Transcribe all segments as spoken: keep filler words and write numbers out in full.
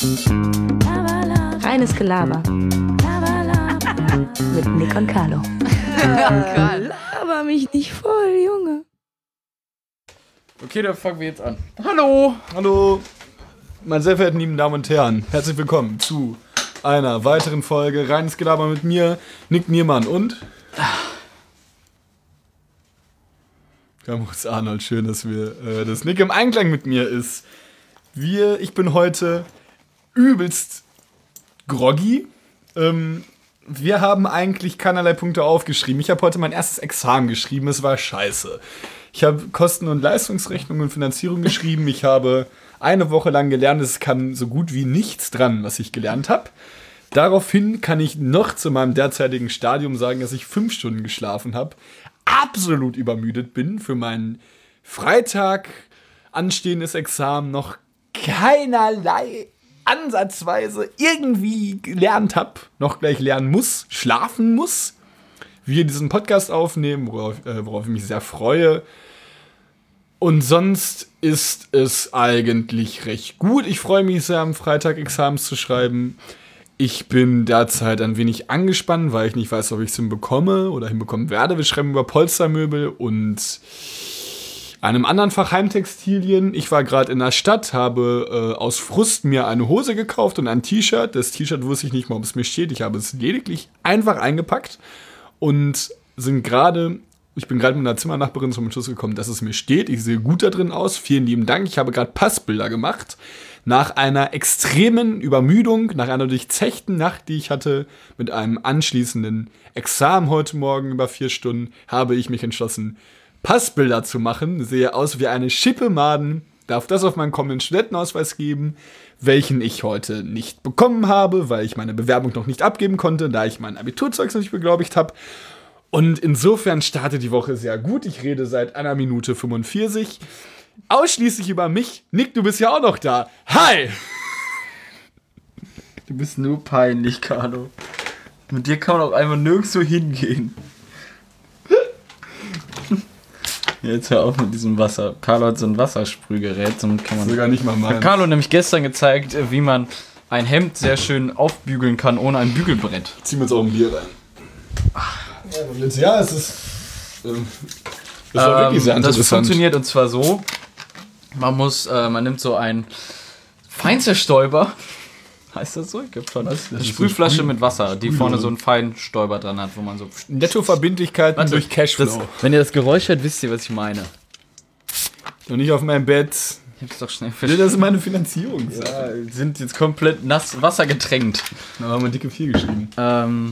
Reines Gelaber. Mit Nick und Carlo. Laber mich nicht voll, Junge. Okay, dann fangen wir jetzt an. Hallo! Hallo, meine sehr verehrten lieben Damen und Herren. Herzlich willkommen zu einer weiteren Folge Reines Gelaber mit mir, Nick Niermann und... Camus Arnold, schön, dass wir, äh, dass Nick im Einklang mit mir ist. Wir, ich bin heute übelst groggy. Ähm, wir haben eigentlich keinerlei Punkte aufgeschrieben. Ich habe heute mein erstes Examen geschrieben, es war scheiße. Ich habe Kosten- und Leistungsrechnung und Finanzierung geschrieben. Ich habe eine Woche lang gelernt, es kam so gut wie nichts dran, was ich gelernt habe. Daraufhin kann ich noch zu meinem derzeitigen Stadium sagen, dass ich fünf Stunden geschlafen habe, absolut übermüdet bin, für mein Freitag anstehendes Examen noch keinerlei ansatzweise irgendwie gelernt habe, noch gleich lernen muss, schlafen muss. Wir diesen Podcast aufnehmen, worauf, äh, worauf ich mich sehr freue. Und sonst ist es eigentlich recht gut. Ich freue mich sehr, am Freitag Examens zu schreiben. Ich bin derzeit ein wenig angespannt, weil ich nicht weiß, ob ich es hinbekomme oder hinbekommen werde. Wir schreiben über Polstermöbel und einem anderen Fach Heimtextilien. Ich war gerade in der Stadt, habe äh, aus Frust mir eine Hose gekauft und ein T-Shirt. Das T-Shirt wusste ich nicht mal, ob es mir steht. Ich habe es lediglich einfach eingepackt und sind gerade... Ich bin gerade mit einer Zimmernachbarin zum Entschluss gekommen, dass es mir steht. Ich sehe gut da drin aus. Vielen lieben Dank. Ich habe gerade Passbilder gemacht. Nach einer extremen Übermüdung, nach einer durchzechten Nacht, die ich hatte, mit einem anschließenden Examen heute Morgen über vier Stunden, habe ich mich entschlossen, Passbilder zu machen. Sehe aus wie eine Schippe Maden. Darf das auf meinen kommenden Studentenausweis geben, welchen ich heute nicht bekommen habe, weil ich meine Bewerbung noch nicht abgeben konnte, da ich mein Abiturzeugnis noch nicht beglaubigt habe. Und insofern startet die Woche sehr gut. Ich rede seit einer Minute fünfundvierzig. Ausschließlich über mich. Nick, du bist ja auch noch da. Hi! Du bist nur peinlich, Carlo. Mit dir kann man auch einfach nirgendwo hingehen. Jetzt hör auf mit diesem Wasser. Carlo hat so ein Wassersprühgerät. Somit kann man sogar nicht mal meinen. Hat Carlo nämlich gestern gezeigt, wie man ein Hemd sehr schön aufbügeln kann ohne ein Bügelbrett. Ziehen wir jetzt auch ein Bier rein. Ach. Ja, es ist. Ähm, das war ähm, wirklich sehr interessant. Das funktioniert und zwar so: Man muss, äh, man nimmt so ein Feinzerstäuber. Heißt das so? Ich glaube schon. Das eine Sprühflasche so mit Wasser, die Sprüh vorne so einen Feinstäuber dran hat, wo man so. Nettoverbindlichkeiten Warte, durch Cashflow. Das, wenn ihr das Geräusch hört, wisst ihr, was ich meine. Und nicht auf meinem Bett. Ich hab's doch schnell verstanden. Das ist meine Finanzierung. Ja, sind jetzt komplett nass Wasser getränkt. Da haben wir dicke vier geschrieben. Ähm.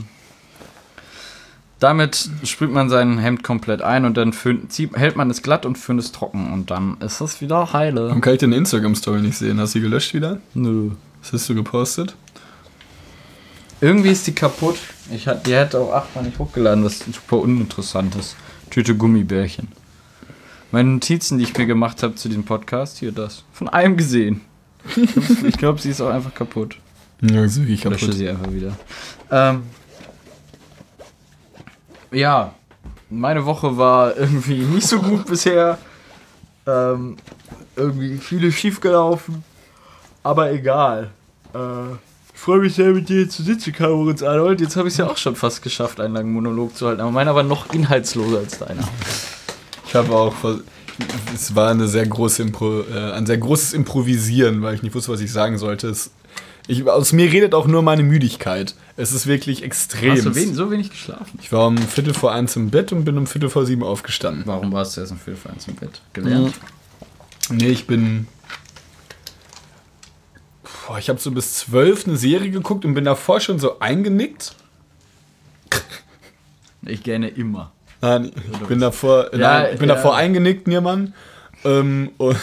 Damit sprüht man sein Hemd komplett ein und dann föhnt, zieht, hält man es glatt und föhnt es trocken und dann ist es wieder heile. Warum kann ich deine Instagram-Story nicht sehen? Hast du sie gelöscht wieder? Nö. Was hast du gepostet? Irgendwie ist die kaputt. Ich hat, die hätte auch achtmal nicht hochgeladen, was super uninteressant ist. Tüte Gummibärchen. Meine Notizen, die ich mir gemacht habe zu diesem Podcast, hier das. Von einem gesehen. Ich glaube, sie ist auch einfach kaputt. Ja, ist wirklich kaputt. Ich lösche sie einfach wieder. Ähm... Ja, meine Woche war irgendwie nicht so gut bisher. Ähm, irgendwie vieles schief gelaufen. Aber egal. Äh, ich freue mich sehr, mit dir hier zu sitzen, Cameron Arnold. Jetzt habe ich es ja auch schon fast geschafft, einen langen Monolog zu halten. Aber meiner war noch inhaltsloser als deiner. Ich habe auch... Es war eine sehr große Impro, äh, ein sehr großes Improvisieren, weil ich nicht wusste, was ich sagen sollte. Es, ich, aus mir redet auch nur meine Müdigkeit. Es ist wirklich extrem. Hast du wen, so wenig geschlafen? Ich war um Viertel vor eins im Bett und bin um Viertel vor sieben aufgestanden. Warum warst du erst um Viertel vor eins im Bett? Gelernt? Mhm. Nee, ich bin... Boah, ich habe so bis zwölf eine Serie geguckt und bin davor schon so eingenickt. Ich gerne immer. Nein, ich bin davor, ja, nein, ich bin ja. davor eingenickt, Niermann. Ähm, und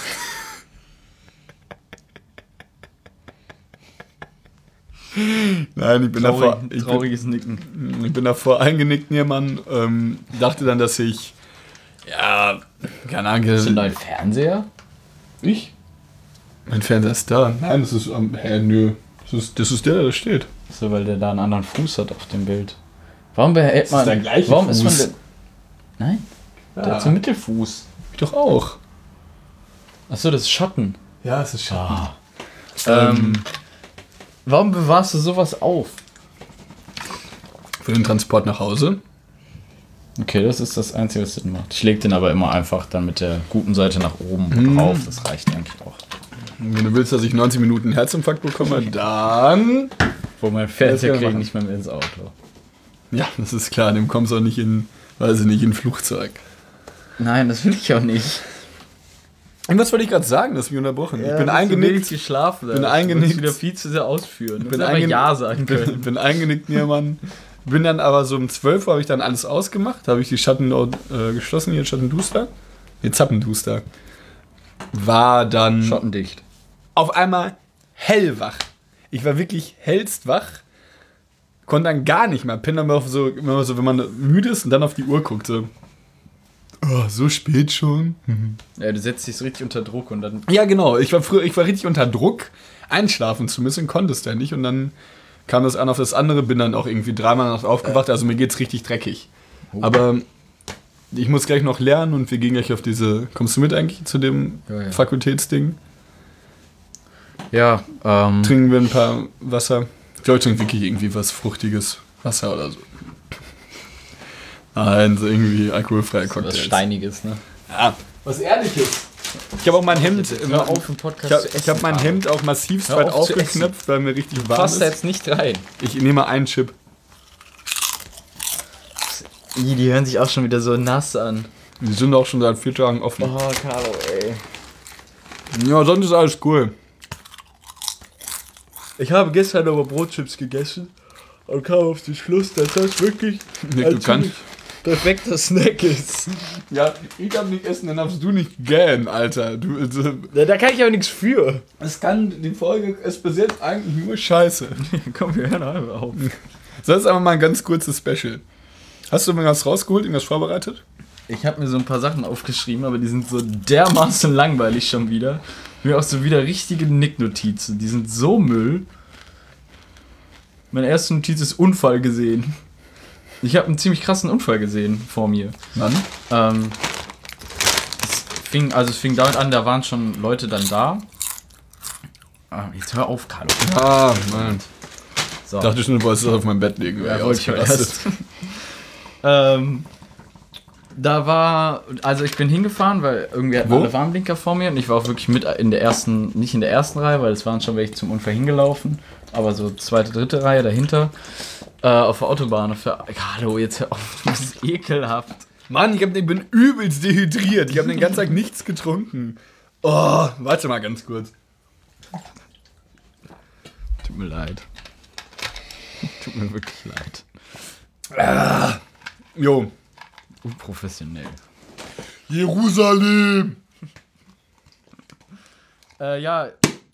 Nein, ich bin Traurig, davor. Ich trauriges bin, Nicken. Ich bin davor eingenickt, Niermann. Ähm, dachte dann, dass ich. Ja, keine Ahnung. Ist denn dein Fernseher? Ich? Mein Fernseher ist da. Nein, das ist. Um, hä, nö. Das ist, das ist der, der da steht. So, weil der da einen anderen Fuß hat auf dem Bild. Warum behält man. Das ist der gleiche warum Fuß. ist man denn. Nein? Ja. Der hat so einen Mittelfuß. Ich doch auch. Achso, das ist Schatten. Ja, es ist Schatten. Ah. Ähm. Warum bewahrst du sowas auf? Für den Transport nach Hause. Okay, das ist das Einzige, was Sinn macht. Ich leg den aber immer einfach dann mit der guten Seite nach oben Mhm. drauf. Das reicht eigentlich auch. Wenn du willst, dass ich neunzig Minuten Herzinfarkt bekomme, dann... Wo mein Fernseher Das können wir kriegt machen. nicht mehr mit ins Auto. Ja, das ist klar, dem kommst du auch nicht in, weiß ich nicht, in ein Flugzeug. Nein, das will ich auch nicht. Und was wollte ich gerade sagen, das ist mich unterbrochen. ich bin eingenickt. geschlafen. bin eingenickt. wieder viel zu sehr ausführen. bin, aber eingenickt Ja sagen bin, können. bin eingenickt, mir Mann. Bin dann aber so um zwölf Uhr habe ich dann alles ausgemacht, habe ich die Schatten äh, geschlossen, hier Schattenduster. Nee, Zappenduster. War dann Schottendicht. auf einmal hellwach. Ich war wirklich hellst wach. Konnte dann gar nicht mehr. Bin dann auf so, immer so, wenn man müde ist und dann auf die Uhr guckt, so. Oh, so spät schon. Ja, du setzt dich so richtig unter Druck und dann. Ja, genau. Ich war früher, ich war richtig unter Druck, einschlafen zu müssen, konnte es dann nicht. Und dann kam das an auf das andere, bin dann auch irgendwie dreimal nachts aufgewacht. Also mir geht's richtig dreckig. Oh. Aber ich muss gleich noch lernen und wir gehen gleich auf diese. Kommst du mit eigentlich zu dem Ja, ja. Fakultätsding? Ja, ähm. Trinken wir ein paar Wasser. Ich glaube, ich trinke wirklich irgendwie was Fruchtiges. Wasser oder so. Nein, so irgendwie alkoholfreie Was Cocktails. Steiniges, ne? Ja, was Ehrliches. Ich habe auch mein Hemd. Hör auf, im Podcast Ich habe zu essen, ich hab mein Carlo. Hemd auch massivst Hör weit auf zu aufgeknöpft, weil mir richtig warm Passt da ist. jetzt nicht rein. Ich nehme einen Chip. Ih, die hören sich auch schon wieder so nass an. Die sind auch schon seit vier Tagen offen. Oh, Carlo, ey. Ja, sonst ist alles cool. Ich habe gestern aber Brotchips gegessen und kam auf den Schluss, dass das wirklich Nee, du kannst. perfekter Snack ist. Ja, ich darf nicht essen, dann darfst du nicht gähnen, Alter. Du, also, Da, da kann ich aber nichts für. es kann, die Folge ist bis jetzt eigentlich nur Scheiße. Komm, wir hören einfach auf. Das ist aber mal ein ganz kurzes Special. Hast du irgendwas rausgeholt, irgendwas vorbereitet? Ich habe mir so ein paar Sachen aufgeschrieben, aber die sind so dermaßen langweilig schon wieder. Mir auch so wieder richtige Nicknotizen. Die sind so Müll. Meine erste Notiz ist Unfall gesehen. Ich habe einen ziemlich krassen Unfall gesehen vor mir. Wann? Ähm, es fing, also es fing damit an, da waren schon Leute dann da. Ah, jetzt hör auf, Carlo. Ah, Mann. So. Ich dachte schon, du wolltest das auf mein Bett legen. Ja, Ja, wollte ich aber ausgerastet. erst. ähm, da war, also ich bin hingefahren, weil irgendwie hatten Wo? alle Warnblinker vor mir und ich war auch wirklich mit in der ersten, nicht in der ersten Reihe, weil es waren schon welche zum Unfall hingelaufen, aber so zweite, dritte Reihe dahinter, äh, auf der Autobahn. Auf der, hallo, jetzt hör auf, du bist ekelhaft. Mann, ich, hab, ich bin übelst dehydriert. Ich habe den ganzen Tag nichts getrunken. Oh, warte mal ganz kurz. Tut mir leid. Tut mir wirklich leid. Ah, jo. Unprofessionell. Jerusalem. Äh, ja.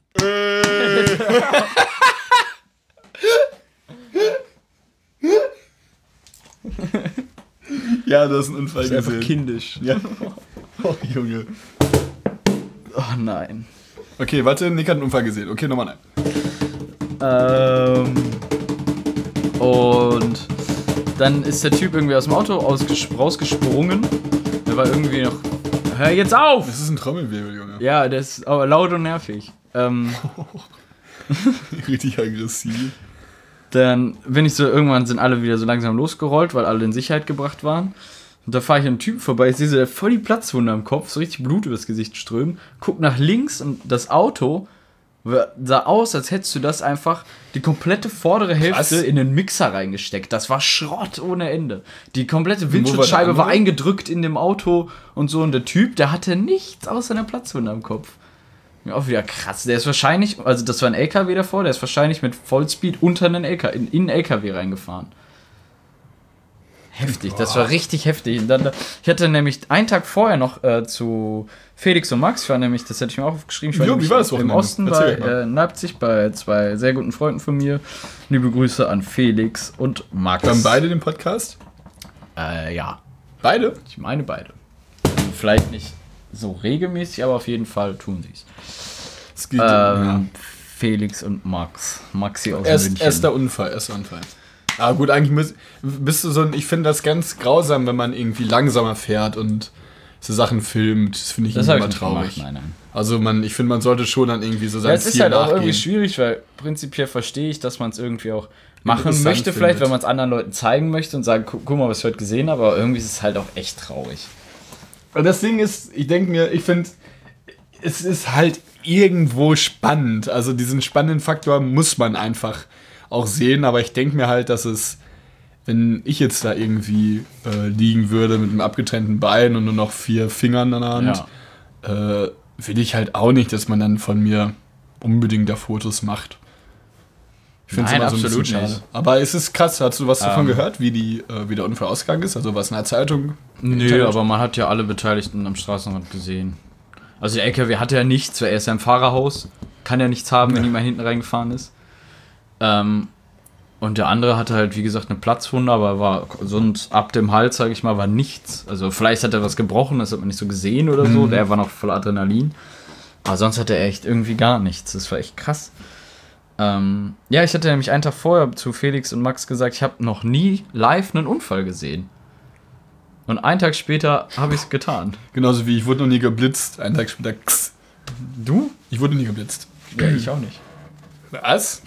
Ja, du hast einen Unfall Das ist einfach gesehen. kindisch. Ja. Oh, Junge. Oh nein. Okay, warte, Nick hat einen Unfall gesehen. Okay, nochmal nein. Ähm, und dann ist der Typ irgendwie aus dem Auto ausges- rausgesprungen. Der war irgendwie noch. Hör jetzt auf! Das ist ein Trommelwirbel, Junge. Ja, der ist aber laut und nervig. Ähm, Richtig aggressiv. dann bin ich so, irgendwann sind alle wieder so langsam losgerollt, weil alle in Sicherheit gebracht waren. Und da fahre ich an einem Typen vorbei, ich sehe so, der hat voll die Platzwunde am Kopf, so richtig Blut übers Gesicht strömen. Guck nach links und das Auto sah aus, als hättest du das einfach die komplette vordere Hälfte Was? in den Mixer reingesteckt. Das war Schrott ohne Ende. Die komplette wo war der Windschutzscheibe war, andere? eingedrückt in dem Auto und so. Und der Typ, der hatte nichts außer einer Platzwunde am Kopf. Ja, auch wieder krass. Der ist wahrscheinlich, also das war ein L K W davor, der ist wahrscheinlich mit Vollspeed unter einen L K W, in, in einen L K W reingefahren. Heftig, das war richtig heftig. Und dann, ich hatte nämlich einen Tag vorher noch äh, zu Felix und Max, ich war nämlich, das hätte ich mir auch aufgeschrieben, ich war Jo, wie nämlich war das im Wochenende? Osten Erzähl bei mal. äh, in Leipzig bei zwei sehr guten Freunden von mir. Liebe Grüße an Felix und Max. Dann beide den Podcast? Äh, ja, Beide? ich meine beide. Vielleicht nicht so regelmäßig, aber auf jeden Fall tun sie es. Es geht, Ähm, ja. Felix und Max. Maxi aus Erst, München. erster Unfall, erster Unfall. Ah, gut, eigentlich müß, bist du so ein, ich finde das ganz grausam, wenn man irgendwie langsamer fährt und so Sachen filmt. Das finde ich Das immer habe ich nicht traurig. gemacht, nein, nein. Also man, ich finde, man sollte schon dann irgendwie so sein Ja, es Ziel ist halt auch nachgehen. irgendwie schwierig, weil prinzipiell verstehe ich, dass man es irgendwie auch machen Interessant möchte, vielleicht, findet. wenn man es anderen Leuten zeigen möchte und sagen, guck, guck mal, was ich heute gesehen habe, aber irgendwie ist es halt auch echt traurig. Und das Ding ist, ich denke mir, ich finde, es ist halt irgendwo spannend. Also diesen spannenden Faktor muss man einfach auch sehen, aber ich denke mir halt, dass es, wenn ich jetzt da irgendwie äh, liegen würde mit einem abgetrennten Bein und nur noch vier Fingern an der Hand, äh, will ich halt auch nicht, dass man dann von mir unbedingt da Fotos macht. Ich finde es Nein, immer so ein bisschen absolut schade. nicht. Aber es ist krass, hast du was davon Ähm. gehört, wie, die, äh, wie der Unfall ausgegangen ist? Also was in der Zeitung? Nö, Internet? aber man hat ja alle Beteiligten am Straßenrand gesehen. Also der L K W hatte ja nichts, weil er ist ja im Fahrerhaus, kann ja nichts haben, wenn jemand hinten reingefahren ist. Ähm, und der andere hatte halt, wie gesagt, eine Platzwunde, aber war sonst ab dem Hals, sage ich mal, war nichts. Also vielleicht hat er was gebrochen, das hat man nicht so gesehen oder so. Mhm. Der war noch voll Adrenalin. Aber sonst hatte er echt irgendwie gar nichts. Das war echt krass. Ähm, ja, ich hatte nämlich einen Tag vorher zu Felix und Max gesagt, ich habe noch nie live einen Unfall gesehen. Und einen Tag später habe ich es getan. Genauso wie ich wurde noch nie geblitzt. Einen Tag später, kss. Du? Ich wurde nie geblitzt. Ja, ich auch nicht. Was?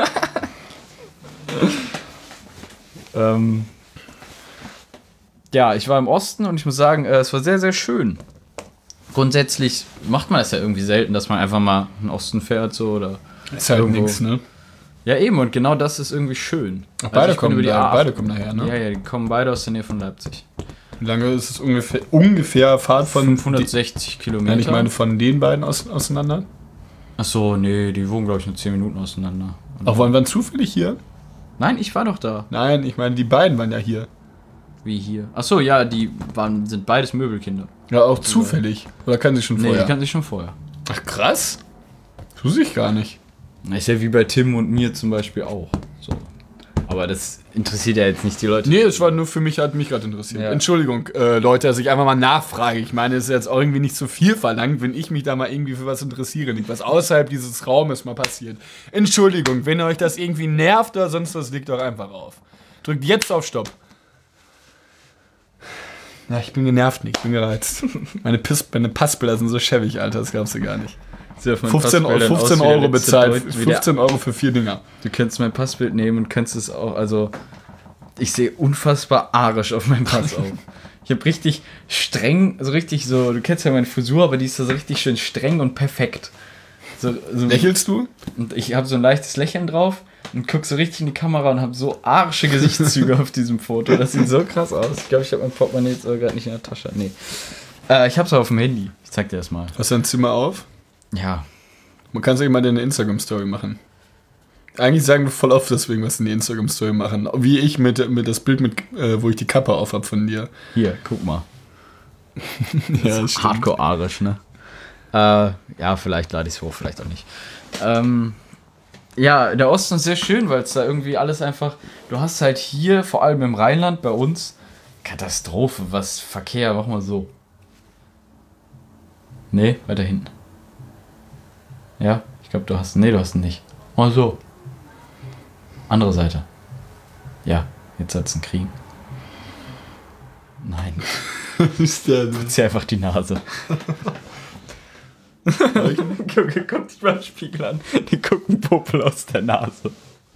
Ähm, ja, ich war im Osten und ich muss sagen, äh, es war sehr, sehr schön. Grundsätzlich macht man das ja irgendwie selten, dass man einfach mal in den Osten fährt so oder Ist halt irgendwo. nix, ne? Ja, eben, und genau das ist irgendwie schön. Ach, beide ich bin kommen über die da- A acht beide kommen daher, ne? Ja, ja, die kommen beide aus der Nähe von Leipzig. Wie lange ist es ungefähr, ungefähr Fahrt von... fünfhundertsechzig Die, Kilometer. nein, ich meine von den beiden aus, auseinander. Achso, nee, die wohnen, glaube ich, nur zehn Minuten auseinander. Und Auch waren wir zufällig hier? Nein, ich war doch da. Nein, ich meine, die beiden waren ja hier. Wie hier. Achso, ja, die waren, sind beides Möbelkinder. Ja, auch zufällig. Oder kann sie schon Nee, vorher? die kannten sich schon vorher. Ach, krass. Das wusste ich gar nicht. Das ist ja wie bei Tim und mir zum Beispiel auch. So. Aber das interessiert ja jetzt nicht die Leute. Nee, es war nur für mich, hat mich gerade interessiert. Ja. Entschuldigung, äh, Leute, dass ich einfach mal nachfrage. Ich meine, es ist jetzt auch irgendwie nicht zu viel verlangt, wenn ich mich da mal irgendwie für was interessiere. Nicht, was außerhalb dieses Raumes mal passiert. Entschuldigung, wenn euch das irgendwie nervt oder sonst was, legt doch einfach auf. Drückt jetzt auf Stopp. Ja, ich bin genervt nicht, ich bin gereizt. Meine, Piss, meine Passbilder sind so schäbig, Alter, das glaubst du gar nicht. fünfzehn, Euro- fünfzehn Euro bezahlt, fünfzehn Euro für vier Dinger. Du könntest mein Passbild nehmen und könntest es auch, also ich sehe unfassbar arisch auf meinem Pass auf. Ich habe richtig streng, so richtig so, du kennst ja meine Frisur, aber die ist so richtig schön streng und perfekt. So, so, Lächelst du? und ich habe so ein leichtes Lächeln drauf und guck so richtig in die Kamera und habe so arische Gesichtszüge auf diesem Foto. Das sieht so krass aus. Ich glaube, ich habe mein Portemonnaie jetzt aber gerade nicht in der Tasche. Nee. Äh, ich habe es auf dem Handy. Ich zeig dir das mal. Hast du ein Zimmer auf? Ja. Man kann sich mal eine Instagram-Story machen. Eigentlich sagen wir voll oft deswegen, was in die Instagram-Story machen. Wie ich mit, mit das Bild, mit, äh, wo ich die Kappe auf hab von dir. Hier, guck mal. Ja, Das ist hardcore-arisch, ne? Äh, ja, vielleicht lade ich es hoch, vielleicht auch nicht. Ähm, ja, der Osten ist sehr schön, weil es da irgendwie alles einfach... Du hast halt hier, vor allem im Rheinland, bei uns, Katastrophe, was Verkehr, mach mal so. Nee, weiter hinten. Ja, ich glaube, du hast... Nee, du hast ihn nicht. Mal so. Andere Seite. Ja, jetzt soll's ihn kriegen. Nein. ist der Putz dir einfach die Nase. Guck, guck dich mal den Spiegel an. Die gucken Popel aus der Nase.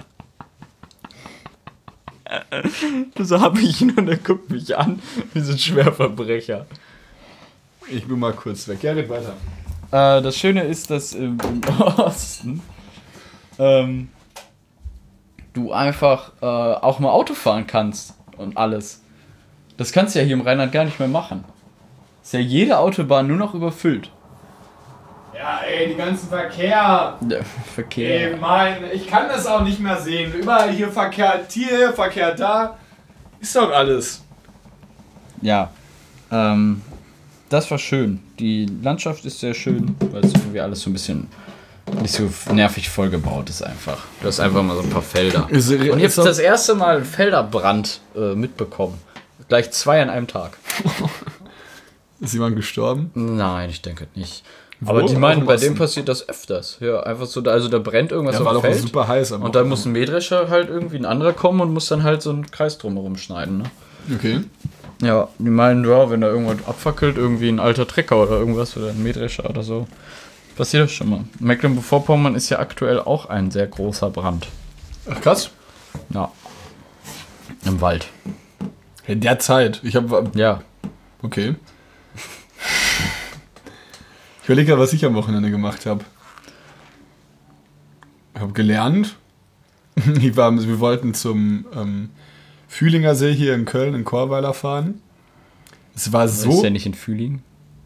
So hab ich ihn und er guckt mich an wie so ein Schwerverbrecher. Ich bin mal kurz weg. Ja, red weiter. Äh, das Schöne ist, dass im, im Osten ähm, du einfach äh, auch mal Auto fahren kannst und alles. Das kannst du ja hier im Rheinland gar nicht mehr machen. Ist ja jede Autobahn nur noch überfüllt. Ja, ey, die ganzen Verkehr. Der Verkehr. Ey, mein, ich kann das auch nicht mehr sehen. Überall hier Verkehr, hier, Verkehr da. Ist doch alles. Ja. Ähm, das war schön. Die Landschaft ist sehr schön, weil es irgendwie alles so ein bisschen nicht so nervig vollgebaut ist einfach. Du hast einfach mal so ein paar Felder. Ist, Und ich habe das erste Mal einen Felderbrand äh, mitbekommen. Gleich zwei an einem Tag. ist jemand gestorben? Nein, ich denke nicht. Wo? Aber die Auch meinen, im bei Osten? dem passiert das öfters. Ja, einfach so, da, also da brennt irgendwas Ja, auf war dem doch auch Feld. super heiß. am Und dann Wochenende. muss ein Mähdrescher halt irgendwie ein anderer kommen und muss dann halt so einen Kreis drumherum schneiden. Ne? Okay. Ja, die meinen, ja, wenn da irgendwas abfackelt, irgendwie ein alter Trecker oder irgendwas oder ein Mähdrescher oder so, passiert das schon mal. Mecklenburg-Vorpommern ist ja aktuell auch ein sehr großer Brand. Ach krass. Ja. Im Wald. In der Zeit. Ich habe Ja. Okay. Ich überlege ja, was ich am Wochenende gemacht habe. Ich habe gelernt. Ich war, wir wollten zum ähm, Fühlinger See hier in Köln, in Chorweiler fahren. Es war so... Ist der nicht in Fühling?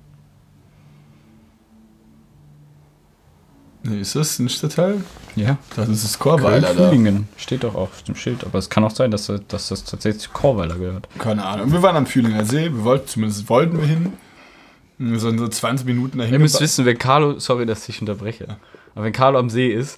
Nee, ist das ein Stadtteil? Ja. Das ist das Chorweiler da. Fühlingen. Steht doch auf dem Schild. Aber es kann auch sein, dass, dass das tatsächlich zu Chorweiler gehört. Keine Ahnung. Wir waren am Fühlinger See. Wir wollten, zumindest wollten wir hin. Wir sind so zwanzig Minuten dahin. Ihr müsst geba- wissen, wenn Carlo, sorry, dass ich unterbreche, aber wenn Carlo am See ist,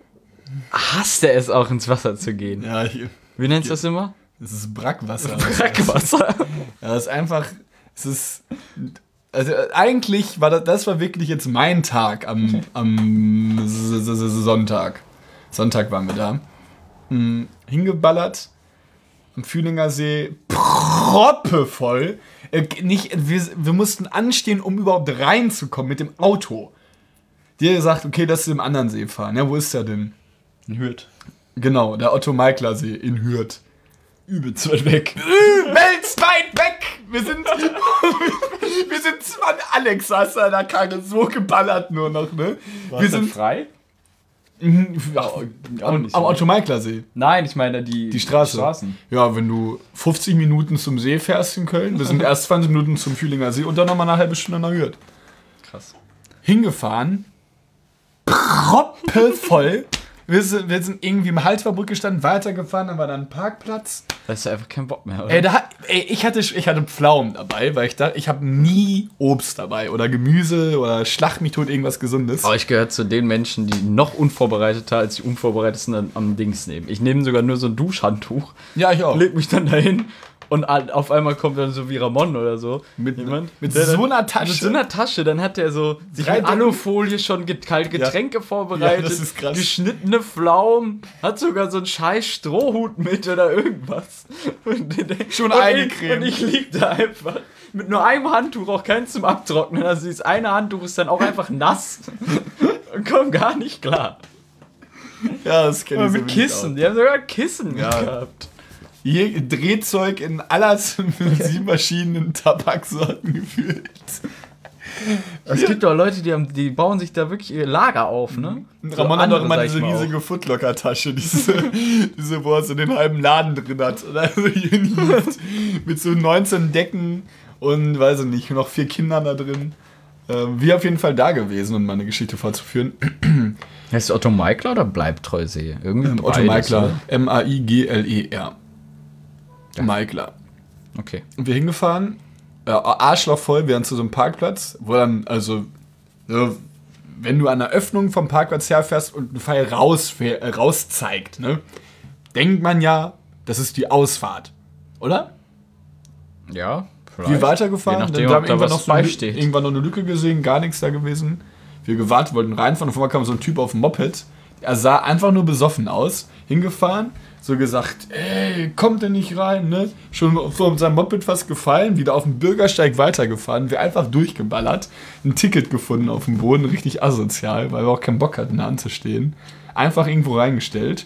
hasst er es auch ins Wasser zu gehen. Ja, hier. Wie nennst du das immer? Das ist Brackwasser. Dreckwasser. Ja, das ist einfach, es ist, also äh, eigentlich war das, das war wirklich jetzt mein Tag am, am S- S- S- Sonntag. Sonntag waren wir da. Hm, hingeballert am Fühlinger See, proppevoll. Äh, nicht, wir, wir mussten anstehen, um überhaupt reinzukommen mit dem Auto. Die hat gesagt, okay, lass zu dem anderen See fahren. Ja, wo ist der denn? In Hürth. Genau, der Otto-Meikler-See in Hürth. Übelst weit weg. Übelst weit weg! Wir sind. wir sind zwar. Alex saß da in der Karre so geballert nur noch, ne? War wir das denn sind. frei? Ach, auch am nicht am so. Otto-Meikler-See. Nein, ich meine die, Die Straße. Straßen. Ja, wenn du fünfzig Minuten zum See fährst in Köln, wir sind erst zwanzig Minuten zum Fühlinger See und dann nochmal eine halbe Stunde nach Hürth. Krass. Hingefahren. Proppevoll. Wir sind, wir sind irgendwie im Haltverbrück gestanden, weitergefahren, dann war da ein Parkplatz. Da ist ja einfach kein Bock mehr, oder? Ey, da, hat- ey, ich hatte, ich hatte Pflaumen dabei, weil ich dachte, ich habe nie Obst dabei oder Gemüse oder Schlag mich tot irgendwas Gesundes. Aber ich gehöre zu den Menschen, die noch unvorbereiteter als die Unvorbereitetsten am, am Dings nehmen. Ich nehme sogar nur so ein Duschhandtuch, Ja, ich auch. leg mich dann dahin und al- auf einmal kommt dann so wie Ramon oder so. Mit, jemand. mit der so dann- einer Tasche. Mit so einer Tasche, dann hat er so sich Drei mit Alufolie schon get kalte Getränke vorbereitet, Ja, das ist krass. geschnittene Pflaumen, hat sogar so einen scheiß Strohhut mit oder irgendwas. Und, Schon und eingecremt. Ich, und ich lieg da einfach mit nur einem Handtuch, auch keins zum Abtrocknen. Also dieses eine Handtuch ist dann auch einfach nass und komm gar nicht klar. Ja, das kenne Aber ich so mit wenig Kissen, aus. die haben sogar Kissen Ja. gehabt. Hier Drehzeug in aller sieben verschiedenen Tabaksorten gefüllt. Es gibt doch Leute, die, haben, die bauen sich da wirklich ihr Lager auf, ne? So Ramon hat doch andere, immer sag ich diese mal auch. riesige Footlocker-Tasche, diese, diese, wo er so den halben Laden drin hat. Oder so hier hieft. Mit so neunzehn Decken und, weiß ich nicht, noch vier Kindern da drin. Ähm, wir auf jeden Fall da gewesen, um meine Geschichte fortzuführen. Heißt Otto Meikler oder Bleibtreusee? Irgendwie Otto beides, Meikler, oder? M A I G L E R. Meikler. Okay. Und wir hingefahren, äh, arschlochvoll, wir waren zu so einem Parkplatz, wo dann, also, so, wenn du an der Öffnung vom Parkplatz herfährst und ein Pfeil raus, äh, raus zeigt, ne, denkt man ja, das ist die Ausfahrt, oder? Ja, Wir weitergefahren, Je nachdem, dann ob da irgendwann was noch so eine, beisteht. irgendwann noch eine Lücke gesehen, gar nichts da gewesen. Wir gewartet, wollten reinfahren, auf einmal kam so ein Typ auf dem Moped, er sah einfach nur besoffen aus, hingefahren, so gesagt, ey, kommt denn nicht rein, ne? Schon vor seinem Moped fast gefallen, wieder auf dem Bürgersteig weitergefahren, wir einfach durchgeballert, ein Ticket gefunden auf dem Boden, richtig asozial, weil wir auch keinen Bock hatten, da anzustehen. Einfach irgendwo reingestellt,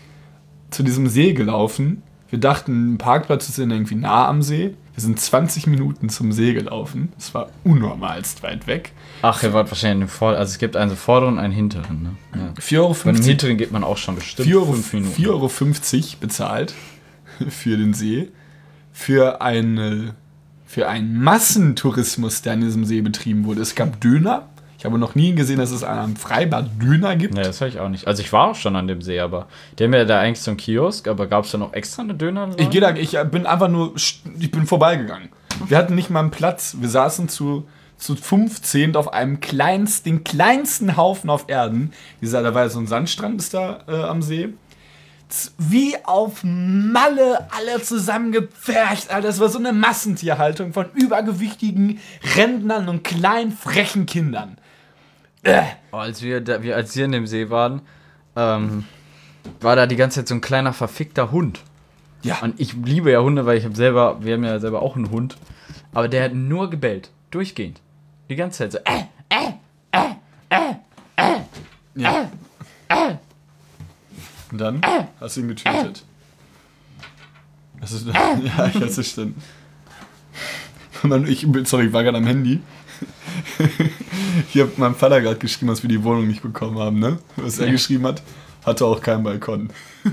zu diesem See gelaufen. Wir dachten, ein Parkplatz ist irgendwie nah am See. Wir sind zwanzig Minuten zum See gelaufen. Das war unnormalst weit weg. Ach, ihr wart wahrscheinlich im Vorderen. Also es gibt einen vorderen und einen hinteren, ne? Ja. vier Euro Von dem fünfzig hinteren geht man auch schon bestimmt vier Euro, fünf Minuten. vier Euro fünfzig bezahlt für den See. Für, eine, für einen Massentourismus, der an diesem See betrieben wurde. Es gab Döner. Ich habe noch nie gesehen, dass es an einem Freibad Döner gibt. Nee, das habe ich auch nicht. Also ich war auch schon an dem See, aber die haben ja da eigentlich so einen Kiosk, aber gab es da noch extra eine Döner? Ich gehe da, ich bin einfach nur, ich bin vorbeigegangen. Wir hatten nicht mal einen Platz. Wir saßen zu, zu fünfzehn auf einem kleinsten, den kleinsten Haufen auf Erden. Dieser, da war ja so ein Sandstrand ist da äh, am See. Z- Wie auf Malle alle zusammengepfercht, Alter. Das war so eine Massentierhaltung von übergewichtigen Rentnern und kleinen, frechen Kindern. Äh. Oh, als wir, da, wir, als wir in dem See waren, ähm, war da die ganze Zeit so ein kleiner verfickter Hund. Ja. Und ich liebe ja Hunde, weil ich habe selber, wir haben ja selber auch einen Hund. Aber der hat nur gebellt. Durchgehend. Die ganze Zeit so, äh, äh, äh, äh, äh, Ja. äh. Und dann hast du ihn getötet. Das ist, ja, ich hab's verstanden. Und dann, ich, sorry, ich war gerade am Handy. Ich habe meinem Vater gerade geschrieben, dass wir die Wohnung nicht bekommen haben, ne? Was er Ja. geschrieben hat, hatte auch keinen Balkon.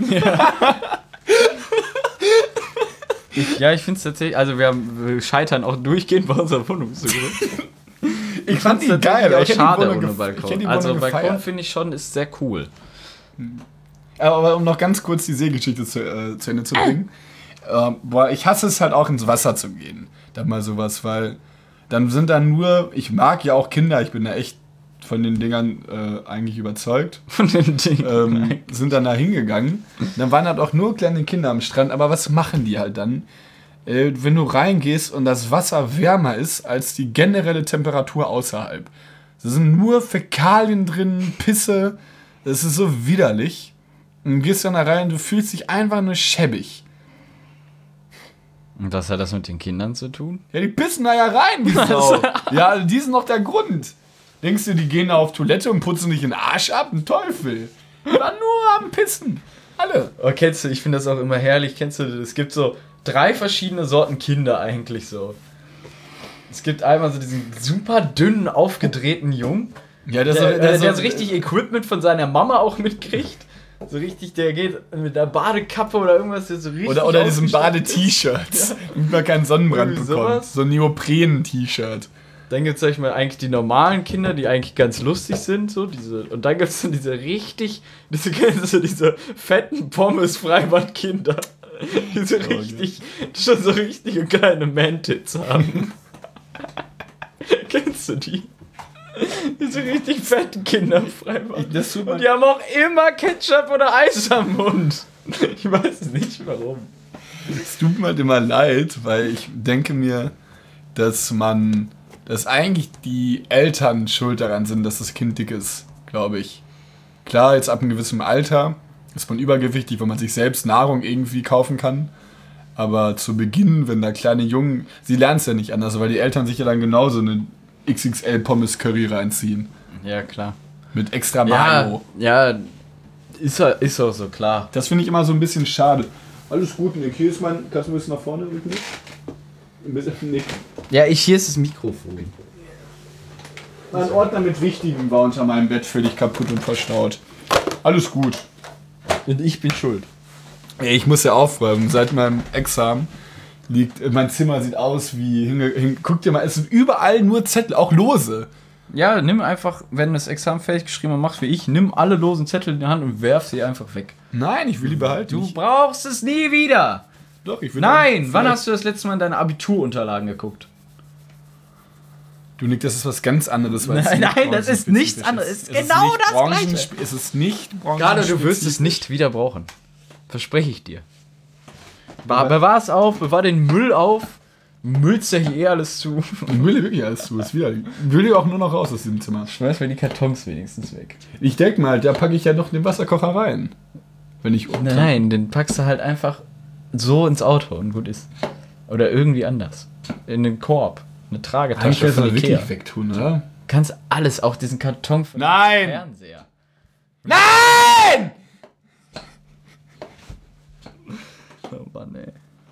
Ich, ja, ich finde es tatsächlich, also wir, haben, wir scheitern auch durchgehend bei unserer Wohnungssuche. Ich fand die find's geil. auch Ich hätte die schade Wohnung ohne gef- ich hätte Balkon. die Also Wohnung Balkon gefeiert. finde ich schon, ist sehr cool. Aber um noch ganz kurz die Seegeschichte zu, äh, zu Ende zu bringen. Ähm, boah, ich hasse es halt auch ins Wasser zu gehen. Da mal sowas, weil dann sind da nur, ich mag ja auch Kinder, ich bin da echt von den Dingern äh, eigentlich überzeugt. Von den Dingen. ähm, sind dann da hingegangen. Dann waren halt auch nur kleine Kinder am Strand. Aber was machen die halt dann? Äh, wenn du reingehst und das Wasser wärmer ist als die generelle Temperatur außerhalb. Da sind nur Fäkalien drin, Pisse. Das ist so widerlich. Und du gehst dann da rein und du fühlst dich einfach nur schäbig. Und was hat das mit den Kindern zu tun? Ja, die pissen da ja rein, die Sau. Ja, also die sind noch der Grund. Denkst du, die gehen da auf Toilette und putzen dich den Arsch ab? Ein Teufel. Die waren nur am Pissen. Alle. Oh, kennst du, ich finde das auch immer herrlich, kennst du, es gibt so drei verschiedene Sorten Kinder eigentlich so. Es gibt einmal so diesen super dünnen, aufgedrehten Jungen, Ja, das der, ist der, der so richtig Equipment von seiner Mama auch mitkriegt. So richtig, der geht mit der Badekappe oder irgendwas, der so richtig Oder, oder diesem ausgestattet ist. Bade-T-Shirts, damit man keinen Sonnenbrand Irgendwie bekommt. sowas. So ein Neopren-T-Shirt. Dann gibt es, sag ich mal, eigentlich die normalen Kinder, die eigentlich ganz lustig sind, so diese. Und dann gibt es dann diese richtig, diese, kennst du, diese fetten Pommes-Freibad-Kinder, die so Oh, richtig, die schon so richtige kleine Man-Tits haben. Kennst du die? Diese richtig fetten Kinder im Freibad. Das tut Und die haben auch immer Ketchup oder Eis am Mund. Ich weiß nicht warum. Es tut mir halt immer leid, weil ich denke mir, dass man, dass eigentlich die Eltern schuld daran sind, dass das Kind dick ist, glaube ich. Klar, jetzt ab einem gewissen Alter ist man übergewichtig, weil man sich selbst Nahrung irgendwie kaufen kann. Aber zu Beginn, wenn da kleine Jungen, sie lernen es ja nicht anders, weil die Eltern sich ja dann genauso eine X X L Pommes Curry reinziehen. Ja, klar. Mit extra Ja, Mayo. ja, ist, ist auch so, klar. Das finde ich immer so ein bisschen schade. Alles gut, Nick. Hier ist mein. Kannst du ein bisschen nach vorne rücken? Ein bisschen, Nick. Ja, ich, hier ist das Mikrofon. Ein Ordner mit Wichtigem war unter meinem Bett völlig kaputt und verstaut. Alles gut. Und ich bin schuld. Ey, ich muss ja aufräumen. Seit meinem Examen liegt. Mein Zimmer sieht aus wie. Hinge, hing, guck dir mal, es sind überall nur Zettel, auch lose. Ja, nimm einfach, wenn du das Examen fertig geschrieben und machst wie ich, nimm alle losen Zettel in die Hand und werf sie einfach weg. Nein, ich will die behalten. Du Ich- brauchst es nie wieder. Doch, ich will. Nein, wann hast du das letzte Mal in deine Abiturunterlagen geguckt? Du, Nick, das ist was ganz anderes. weil es Nein, nicht nein, das ist branchenspezifisch nichts anderes. Es ist genau nicht das branchenspe- Es ist nicht Gerade du wirst es nicht wieder brauchen. Verspreche ich dir. Be bewahr es auf, bewahr den Müll auf. Müllst ja hier eh alles zu. Ich will wirklich alles zu. Ist wieder. Ich will die auch nur noch raus aus diesem Zimmer. Schmeiß mir die Kartons wenigstens weg. Ich denke mal, da packe ich ja noch den Wasserkocher rein. Wenn ich um. Nein, den packst du halt einfach so ins Auto und gut ist. Oder irgendwie anders. In den Korb. Eine Eigentlich Tragetasche willst du von das Ikea. wirklich wegtun, oder? Kannst alles, auch diesen Karton von Nein! dem Fernseher. Nein! Oh Mann, ey.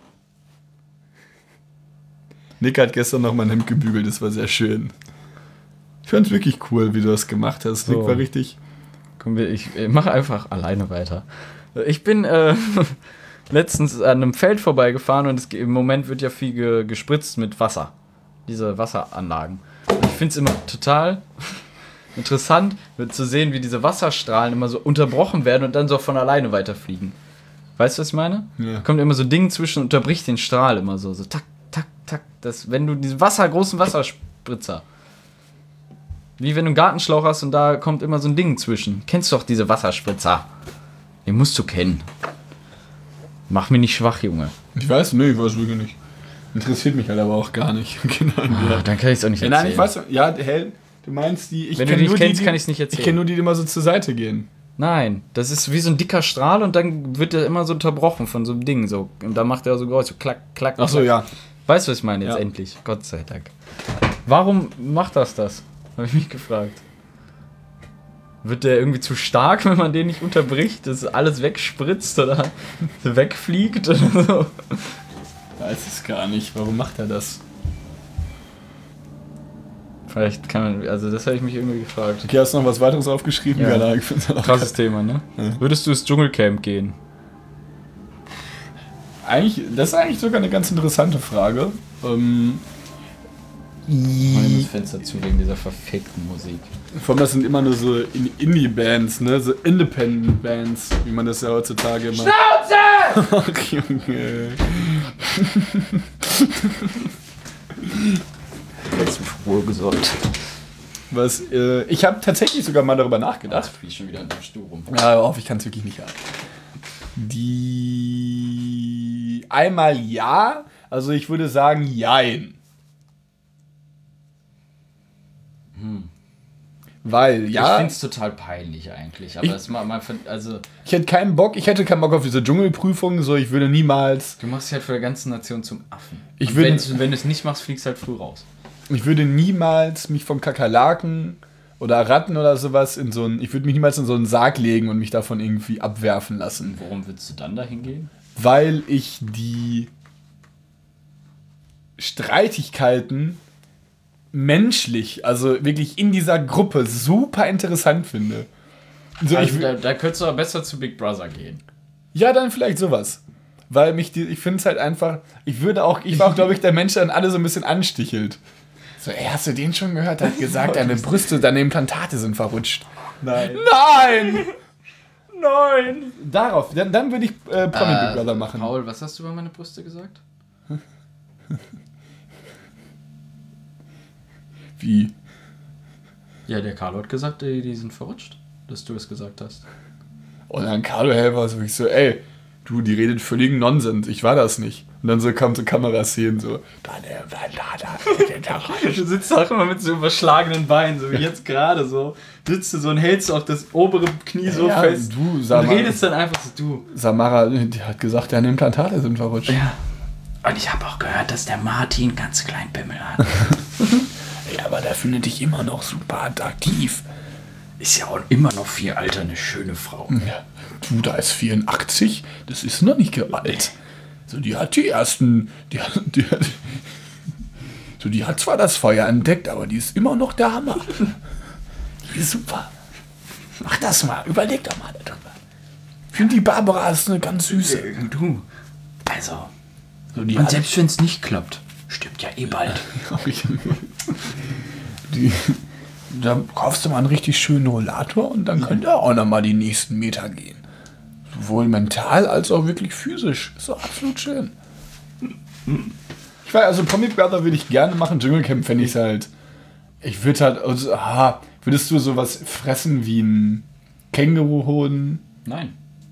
Nick hat gestern noch mein Hemd gebügelt, das war sehr schön. Ich fand's wirklich cool, wie du das gemacht hast. So. Nick war richtig. Komm, ich mache einfach alleine weiter. Ich bin äh, letztens an einem Feld vorbeigefahren und es, im Moment wird ja viel ge, gespritzt mit Wasser. Diese Wasseranlagen. Und ich finde es immer total interessant, zu sehen, wie diese Wasserstrahlen immer so unterbrochen werden und dann so von alleine weiterfliegen. Weißt du, was ich meine? Ja. Da kommt immer so ein Ding zwischen und unterbricht den Strahl immer so. So tak, tak, tak. Das, wenn du diesen Wasser, großen Wasserspritzer. Wie wenn du einen Gartenschlauch hast und da kommt immer so ein Ding zwischen. Kennst du doch diese Wasserspritzer? Den musst du kennen. Mach mich nicht schwach, Junge. Ich weiß, nee, ich weiß wirklich nicht. Interessiert mich halt aber auch gar nicht. genau. Ah, dann kann ich es auch nicht Ja, erzählen. nein, ich weiß, ja, hell, du meinst die. Ich Wenn du kenn die nicht nur kennst, die, kann ich's nicht erzählen. Ich kenne nur die, die immer so zur Seite gehen. Nein, das ist wie so ein dicker Strahl und dann wird der immer so unterbrochen von so einem Ding. So. Und dann macht er so Geräusch, so klack, klack, Ach so, klack. ja. Weißt du, was ich meine jetzt Ja. endlich? Gott sei Dank. Warum macht das das? Habe ich mich gefragt. Wird der irgendwie zu stark, wenn man den nicht unterbricht, dass alles wegspritzt oder wegfliegt oder so? Weiß es gar nicht. Warum macht er das? Vielleicht kann man, also das habe ich mich irgendwie gefragt. Okay, hast du noch was weiteres aufgeschrieben? Ja. Ja, ich find's auch Krasses Thema, ne? Ja. Würdest du ins Dschungelcamp gehen? Eigentlich, das ist eigentlich sogar eine ganz interessante Frage. Ähm, Mal das Fenster zu wegen dieser verfickten Musik. vor allem, das sind immer nur so In- Indie-Bands, ne? So Independent-Bands, wie man das ja heutzutage immer... Schnauze! Ach, Junge. Jetzt Ruhe gesorgt. Was, äh, ich habe tatsächlich sogar mal darüber nachgedacht. Wie schon wieder an dem Stuhl rum. Ja, hör auf, ich kann es wirklich nicht haben. Die... Einmal ja, also ich würde sagen jein. Weil, Ich ja, finde es total peinlich eigentlich, aber Ich- es mal, mal find, also ich hätte keinen Bock, ich hätte keinen Bock auf diese Dschungelprüfung, so ich würde niemals, du machst dich halt für die ganze Nation zum Affen. Ich Und würde- wenn's- wenn du es nicht machst, fliegst du halt früh raus. ich würde niemals mich vom Kakerlaken oder Ratten oder sowas in so einen, ich würde mich niemals in so einen Sarg legen und mich davon irgendwie abwerfen lassen, Warum willst du dann dahin gehen? weil ich die Streitigkeiten menschlich, also wirklich in dieser Gruppe super interessant finde. So, Also ich, da, da könntest du aber besser zu Big Brother gehen. Ja, dann vielleicht sowas. Weil mich die, ich finde es halt einfach, ich würde auch, ich war auch, glaube ich, der Mensch, der dann alle so ein bisschen anstichelt. So, ey, hast du den schon gehört? Er hat gesagt, deine Brüste, deine Implantate sind verrutscht. Nein. Nein! Nein! Darauf, dann, dann würde ich äh, Promi Big Brother machen. Paul, was hast du über meine Brüste gesagt? Wie? Ja, der Carlo hat gesagt, die, die sind verrutscht, dass du es gesagt hast. Und dann Carlo Helfer so, ich so, ey, du, die redet völligen Nonsens, ich war das nicht. Und dann so kam so Kameraszenen so, deine Implantate. Du sitzt auch immer mit so überschlagenen Beinen, so wie jetzt gerade so. Sitzt du so und hältst auf das obere Knie so Ja, fest. du, Und sag mal, redest dann einfach so, du. Samara, die hat gesagt, deine Implantate sind verrutscht. Ja. Und ich habe auch gehört, dass der Martin ganz klein Bimmel hat. Ja, aber der findet dich immer noch super attraktiv. Ist ja auch immer noch viel Alter, eine schöne Frau. Ja, du, da ist vierundachtzig, das ist noch nicht alt. So, die hat die ersten, die, hat- die hat, so, die hat zwar das Feuer entdeckt, aber die ist immer noch der Hammer. Die ist super. Mach das mal, überleg doch mal darüber. Ich finde, die Barbara ist eine ganz süße. Du. Also. So, die Und hat, selbst wenn es nicht klappt, stirbt ja eh bald. die, da kaufst du mal einen richtig schönen Rollator und dann könnt ihr auch noch mal die nächsten Meter gehen. Sowohl mental als auch wirklich physisch. Ist doch absolut schön. Ich weiß, also Promi Brother würde ich gerne machen. Dschungelcamp fände ich halt. Ich würde halt. Also, aha, würdest du sowas fressen wie ein Känguruhoden? Nein.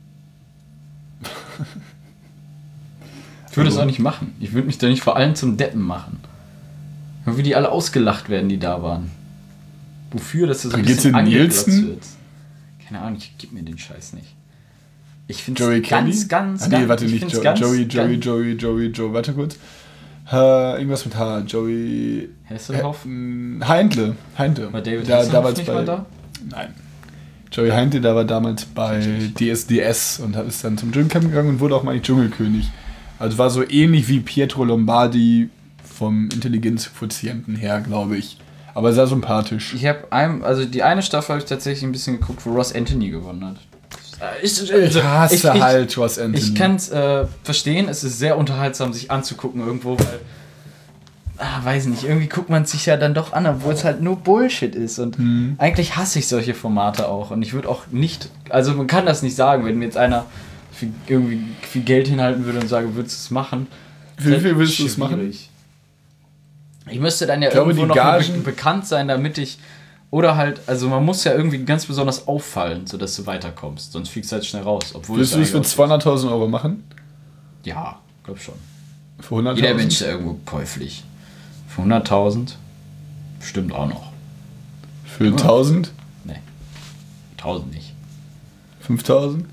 Ich würde es auch nicht machen. Ich würde mich da nicht vor allem zum Deppen machen. Wie die alle ausgelacht werden, die da waren. Wofür, dass du so ein Brigitte bisschen angeglotzt Nielsen? wird. Keine Ahnung, ich gib mir den Scheiß nicht. Ich finde Joey es ganz, Kelly? ganz, ah, nee, ganz... warte ich nicht. find's Jo ganz, Joey, Joey, ganz, Joey, Joey, Joey, warte kurz. Äh, irgendwas mit H. Joey. Hesselhoff? Äh, Heindle. Heindle. War David Da- Hasselhoff damals nicht bei- mal da? Nein. Joey Heinte, der war damals bei D S D S und ist dann zum Dschungelcamp gegangen und wurde auch mal Dschungelkönig. Also war so ähnlich wie Pietro Lombardi vom Intelligenzquotienten her, glaube ich. Aber sehr sympathisch. Ich habe ein, also die eine Staffel habe ich tatsächlich ein bisschen geguckt, wo Ross Anthony gewonnen hat. Ich, Ich hasse ich- ich- halt Ross Anthony. Ich kann es äh, verstehen, es ist sehr unterhaltsam, sich anzugucken irgendwo, weil, ah, weiß nicht, irgendwie guckt man es sich ja dann doch an, obwohl es halt nur Bullshit ist. Und Mhm. eigentlich hasse ich solche Formate auch. Und ich würde auch nicht, also man kann das nicht sagen, wenn mir jetzt einer viel, irgendwie viel Geld hinhalten würde und sagen, würdest du es machen? Wie Das ist viel willst du es schwierig. machen? Ich müsste dann ja glaube, irgendwo die noch Gagen- be bekannt sein, damit ich. Oder halt, also man muss ja irgendwie ganz besonders auffallen, sodass du weiterkommst. Sonst fliegst du halt schnell raus. Obwohl Willst es du das für eigentlich zweihunderttausend Euro machen? auch- Ja, glaub schon. Für Jeder hunderttausend? Mensch ist ja irgendwo käuflich. Für hunderttausend bestimmt auch noch. Für tausend? Nee, tausend nicht. fünftausend?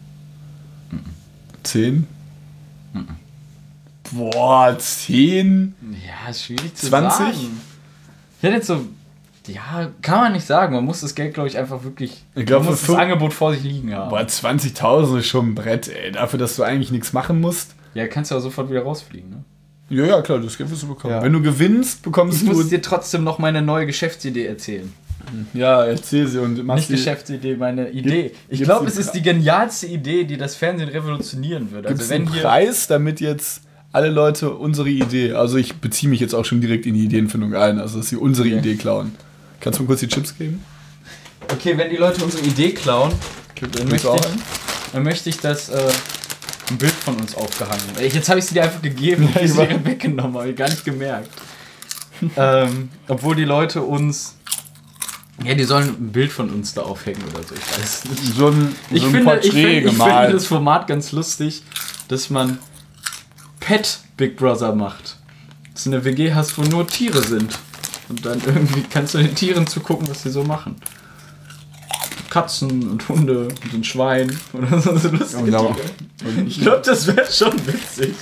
zehn? Boah, zehn? Ja, ist schwierig zu zwanzig? sagen. Ich hätte jetzt so... Ja, kann man nicht sagen. Man muss das Geld, glaube ich, einfach wirklich... Ich glaub, man muss für das fün- Angebot vor sich liegen haben. Boah, zwanzigtausend ist schon ein Brett, ey. Dafür, dass du eigentlich nichts machen musst. Ja, kannst du ja sofort wieder rausfliegen, ne? Ja, ja, klar, das Geld wirst du bekommen. Ja. Wenn du gewinnst, bekommst Ich du... muss dir trotzdem noch meine neue Geschäftsidee erzählen. Ja, erzähl sie und mach Nicht sie... Geschäftsidee, meine Idee. Ich gibt's glaube, den es ist Pre- die genialste Idee, die das Fernsehen revolutionieren würde. Gibt's Also wenn einen hier... Preis, damit jetzt alle Leute unsere Idee... Also ich beziehe mich jetzt auch schon direkt in die Ideenfindung ein, also dass sie unsere Okay. Idee klauen. Kannst du mir kurz die Chips geben? Okay, wenn die Leute unsere Idee klauen, dann Willst möchte, du auch ich, einen? dann möchte ich, dass äh, ein Bild von uns aufgehangen wird. Jetzt habe ich sie dir einfach gegeben und Ja, ich ich sie war- dir weggenommen, habe ich gar nicht gemerkt. ähm, obwohl die Leute uns... Ja, die sollen ein Bild von uns da aufhängen oder so, ich weiß nicht. So ein, Ich so ein finde, ich, Porträt finde, ich finde gemalt. das Format ganz lustig, dass man Pet Big Brother macht. Dass du eine W G hast, wo nur Tiere sind. Und dann irgendwie kannst du den Tieren zugucken, was sie so machen. Katzen und Hunde und ein Schwein oder so, so lustige Und ja, Tiere. Ich glaube, das wäre schon witzig.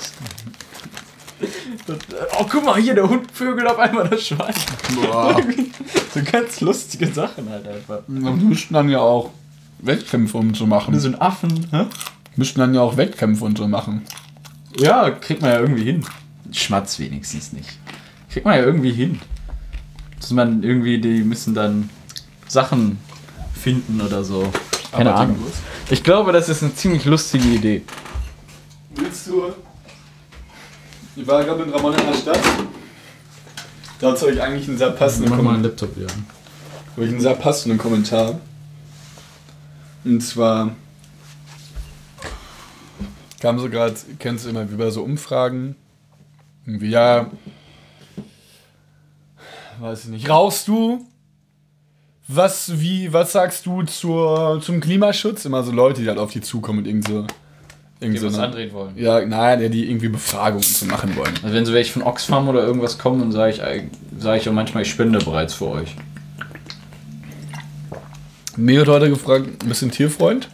Oh, guck mal, hier der Hund vögelt auf einmal das Schwein. Boah. So ganz lustige Sachen halt einfach. Wir müssten dann ja auch Wettkämpfe und so machen. So ein Affen, hä? Müssten dann ja auch Wettkämpfe und so machen. Ja, kriegt man ja irgendwie hin. Schmatz wenigstens nicht. Kriegt man ja irgendwie hin. Dass man irgendwie, die müssen dann Sachen finden oder so. Keine Aber Ahnung. Ich glaube, das ist eine ziemlich lustige Idee. Willst du... Ich war gerade mit Ramon in der Stadt. Dazu habe ich eigentlich einen sehr passenden Kommentar. Laptop wieder an. Habe ich einen sehr passenden Kommentar. Und zwar kam so gerade, kennst du immer wie bei so Umfragen, irgendwie, ja, weiß ich nicht, rauchst du? Was, wie, was sagst du zur, zum Klimaschutz? Immer so Leute, die halt auf die zukommen und irgend so, irgend Die so was eine- andrehen wollen. Ja, nein, ja, die irgendwie Befragungen zu machen wollen. Also wenn so welche von Oxfam oder irgendwas kommen, dann sage ich, eig- sag ich auch manchmal, ich spende bereits für euch. Mir hat heute gefragt, ein bisschen Tierfreund?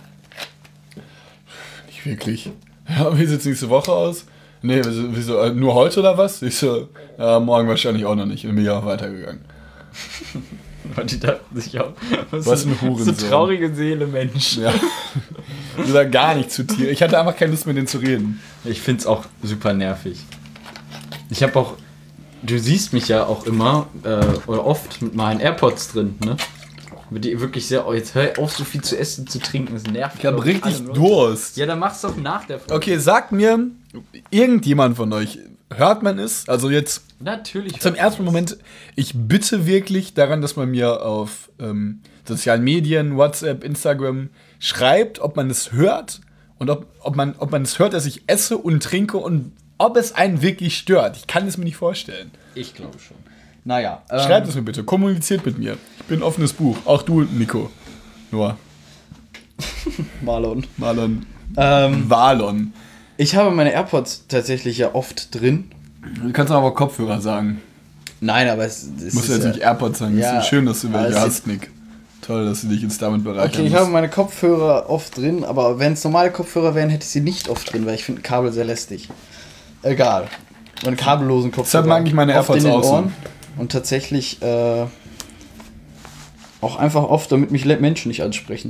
Nicht wirklich. Ja, wie sieht es nächste Woche aus? Nee, wieso, wieso, äh, nur heute oder was? Ich so, ja, morgen wahrscheinlich auch noch nicht. Und bin ja auch weitergegangen. Und die dachten sich auch, was, Was ein Hurensohn. so traurige Seele, Mensch. Ja. Ich sag gar nicht zu Tieren. Ich hatte einfach keine Lust mit denen zu reden. Ich find's auch super nervig. Ich habe auch, du siehst mich ja auch immer, äh, oder oft mit meinen AirPods drin, ne? Mit die wirklich sehr, oh, jetzt hör auf, so viel zu essen, zu trinken, das nervt. Ich habe glaub ich, richtig alle Leute. Durst. Ja, dann mach's doch nach der Folge. Okay, sagt mir, irgendjemand von euch, hört man es? Also jetzt Natürlich. zum ersten Moment, ich bitte wirklich daran, dass man mir auf ähm, sozialen Medien, WhatsApp, Instagram schreibt, ob man es hört und ob, ob, man, ob man es hört, dass ich esse und trinke und ob es einen wirklich stört. Ich kann es mir nicht vorstellen. Ich glaube schon. Naja. Ähm, Schreibt es mir bitte, kommuniziert mit mir. Ich bin ein offenes Buch. Auch du, Nico. Noah. Marlon. Marlon. Ähm, Walon. ich habe meine AirPods tatsächlich ja oft drin. Du kannst aber Kopfhörer sagen. Nein, aber es, es Muss ist jetzt ja- nicht AirPods sagen. Ja, ist so schön, dass du aber welche es hast, Nick. Toll, dass du dich jetzt damit bereichern Okay, ich musst. habe meine Kopfhörer oft drin, aber wenn es normale Kopfhörer wären, hätte ich sie nicht oft drin, weil ich finde Kabel sehr lästig. Egal. Meine kabellosen Kopfhörer. Deshalb mag ich meine oft AirPods in den auch so. Ohren. Und tatsächlich äh, auch einfach oft, damit mich Le- Menschen nicht ansprechen.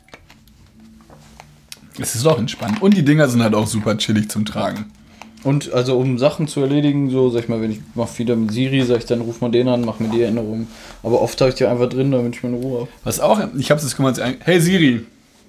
Es ist auch entspannt. Und die Dinger sind halt auch super chillig zum Tragen. Und also um Sachen zu erledigen, so sag ich mal, wenn ich mach wieder mit Siri, sag ich dann, ruf mal den an, mach mir die Erinnerung. Aber oft habe ich die einfach drin, damit ich meine Ruhe habe. Was auch, ich hab's jetzt gemacht, hey Siri.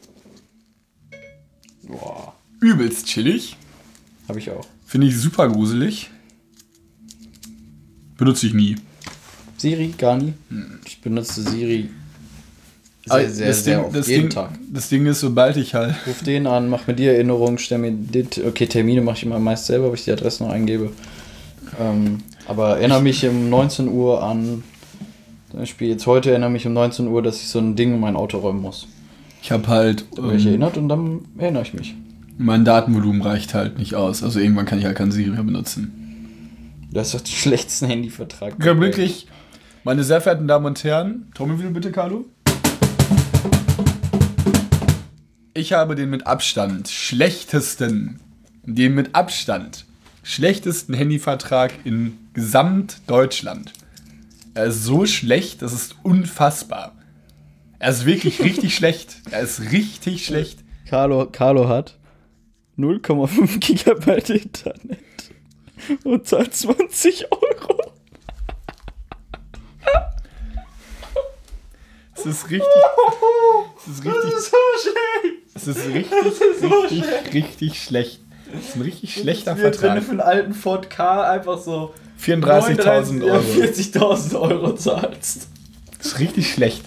Boah, Übelst chillig. habe ich auch. Finde ich super gruselig. Benutze ich nie. Siri, gar nie. Ich benutze Siri sehr, sehr, das sehr Ding, oft, das jeden Ding, Tag. Das Ding ist, sobald ich halt. Ruf den an, mach mir die Erinnerung, stell mir die, okay, Termine mache ich immer meist selber, weil ich die Adresse noch eingebe. Ähm, aber erinnere mich um neunzehn Uhr an, zum Beispiel jetzt heute erinnere mich um neunzehn Uhr, dass ich so ein Ding in mein Auto räumen muss. Ich habe halt. Da werde ich Ähm, erinnert und dann erinnere ich mich. mein Datenvolumen reicht halt nicht aus. Also irgendwann kann ich halt kein Siri mehr benutzen. Das ist doch der schlechteste Handyvertrag. Ja, wirklich. Meine sehr verehrten Damen und Herren, Trommelwirbel bitte, Carlo. Ich habe den mit Abstand schlechtesten, den mit Abstand schlechtesten Handyvertrag in Gesamtdeutschland. Er ist so schlecht, das ist unfassbar. Er ist wirklich richtig schlecht. Er ist richtig schlecht. Carlo, Carlo hat null Komma fünf Gigabyte Internet und zahlt zwanzig Euro. Es ist richtig. Es ist richtig. Das ist so schlecht. Es ist richtig, Das ist so richtig, schlecht. richtig schlecht. Das ist ein richtig schlechter Wenn du Vertrag. für einen alten Ford K einfach so vierunddreißigtausend Euro. vierzigtausend Euro zahlst. Das ist richtig schlecht.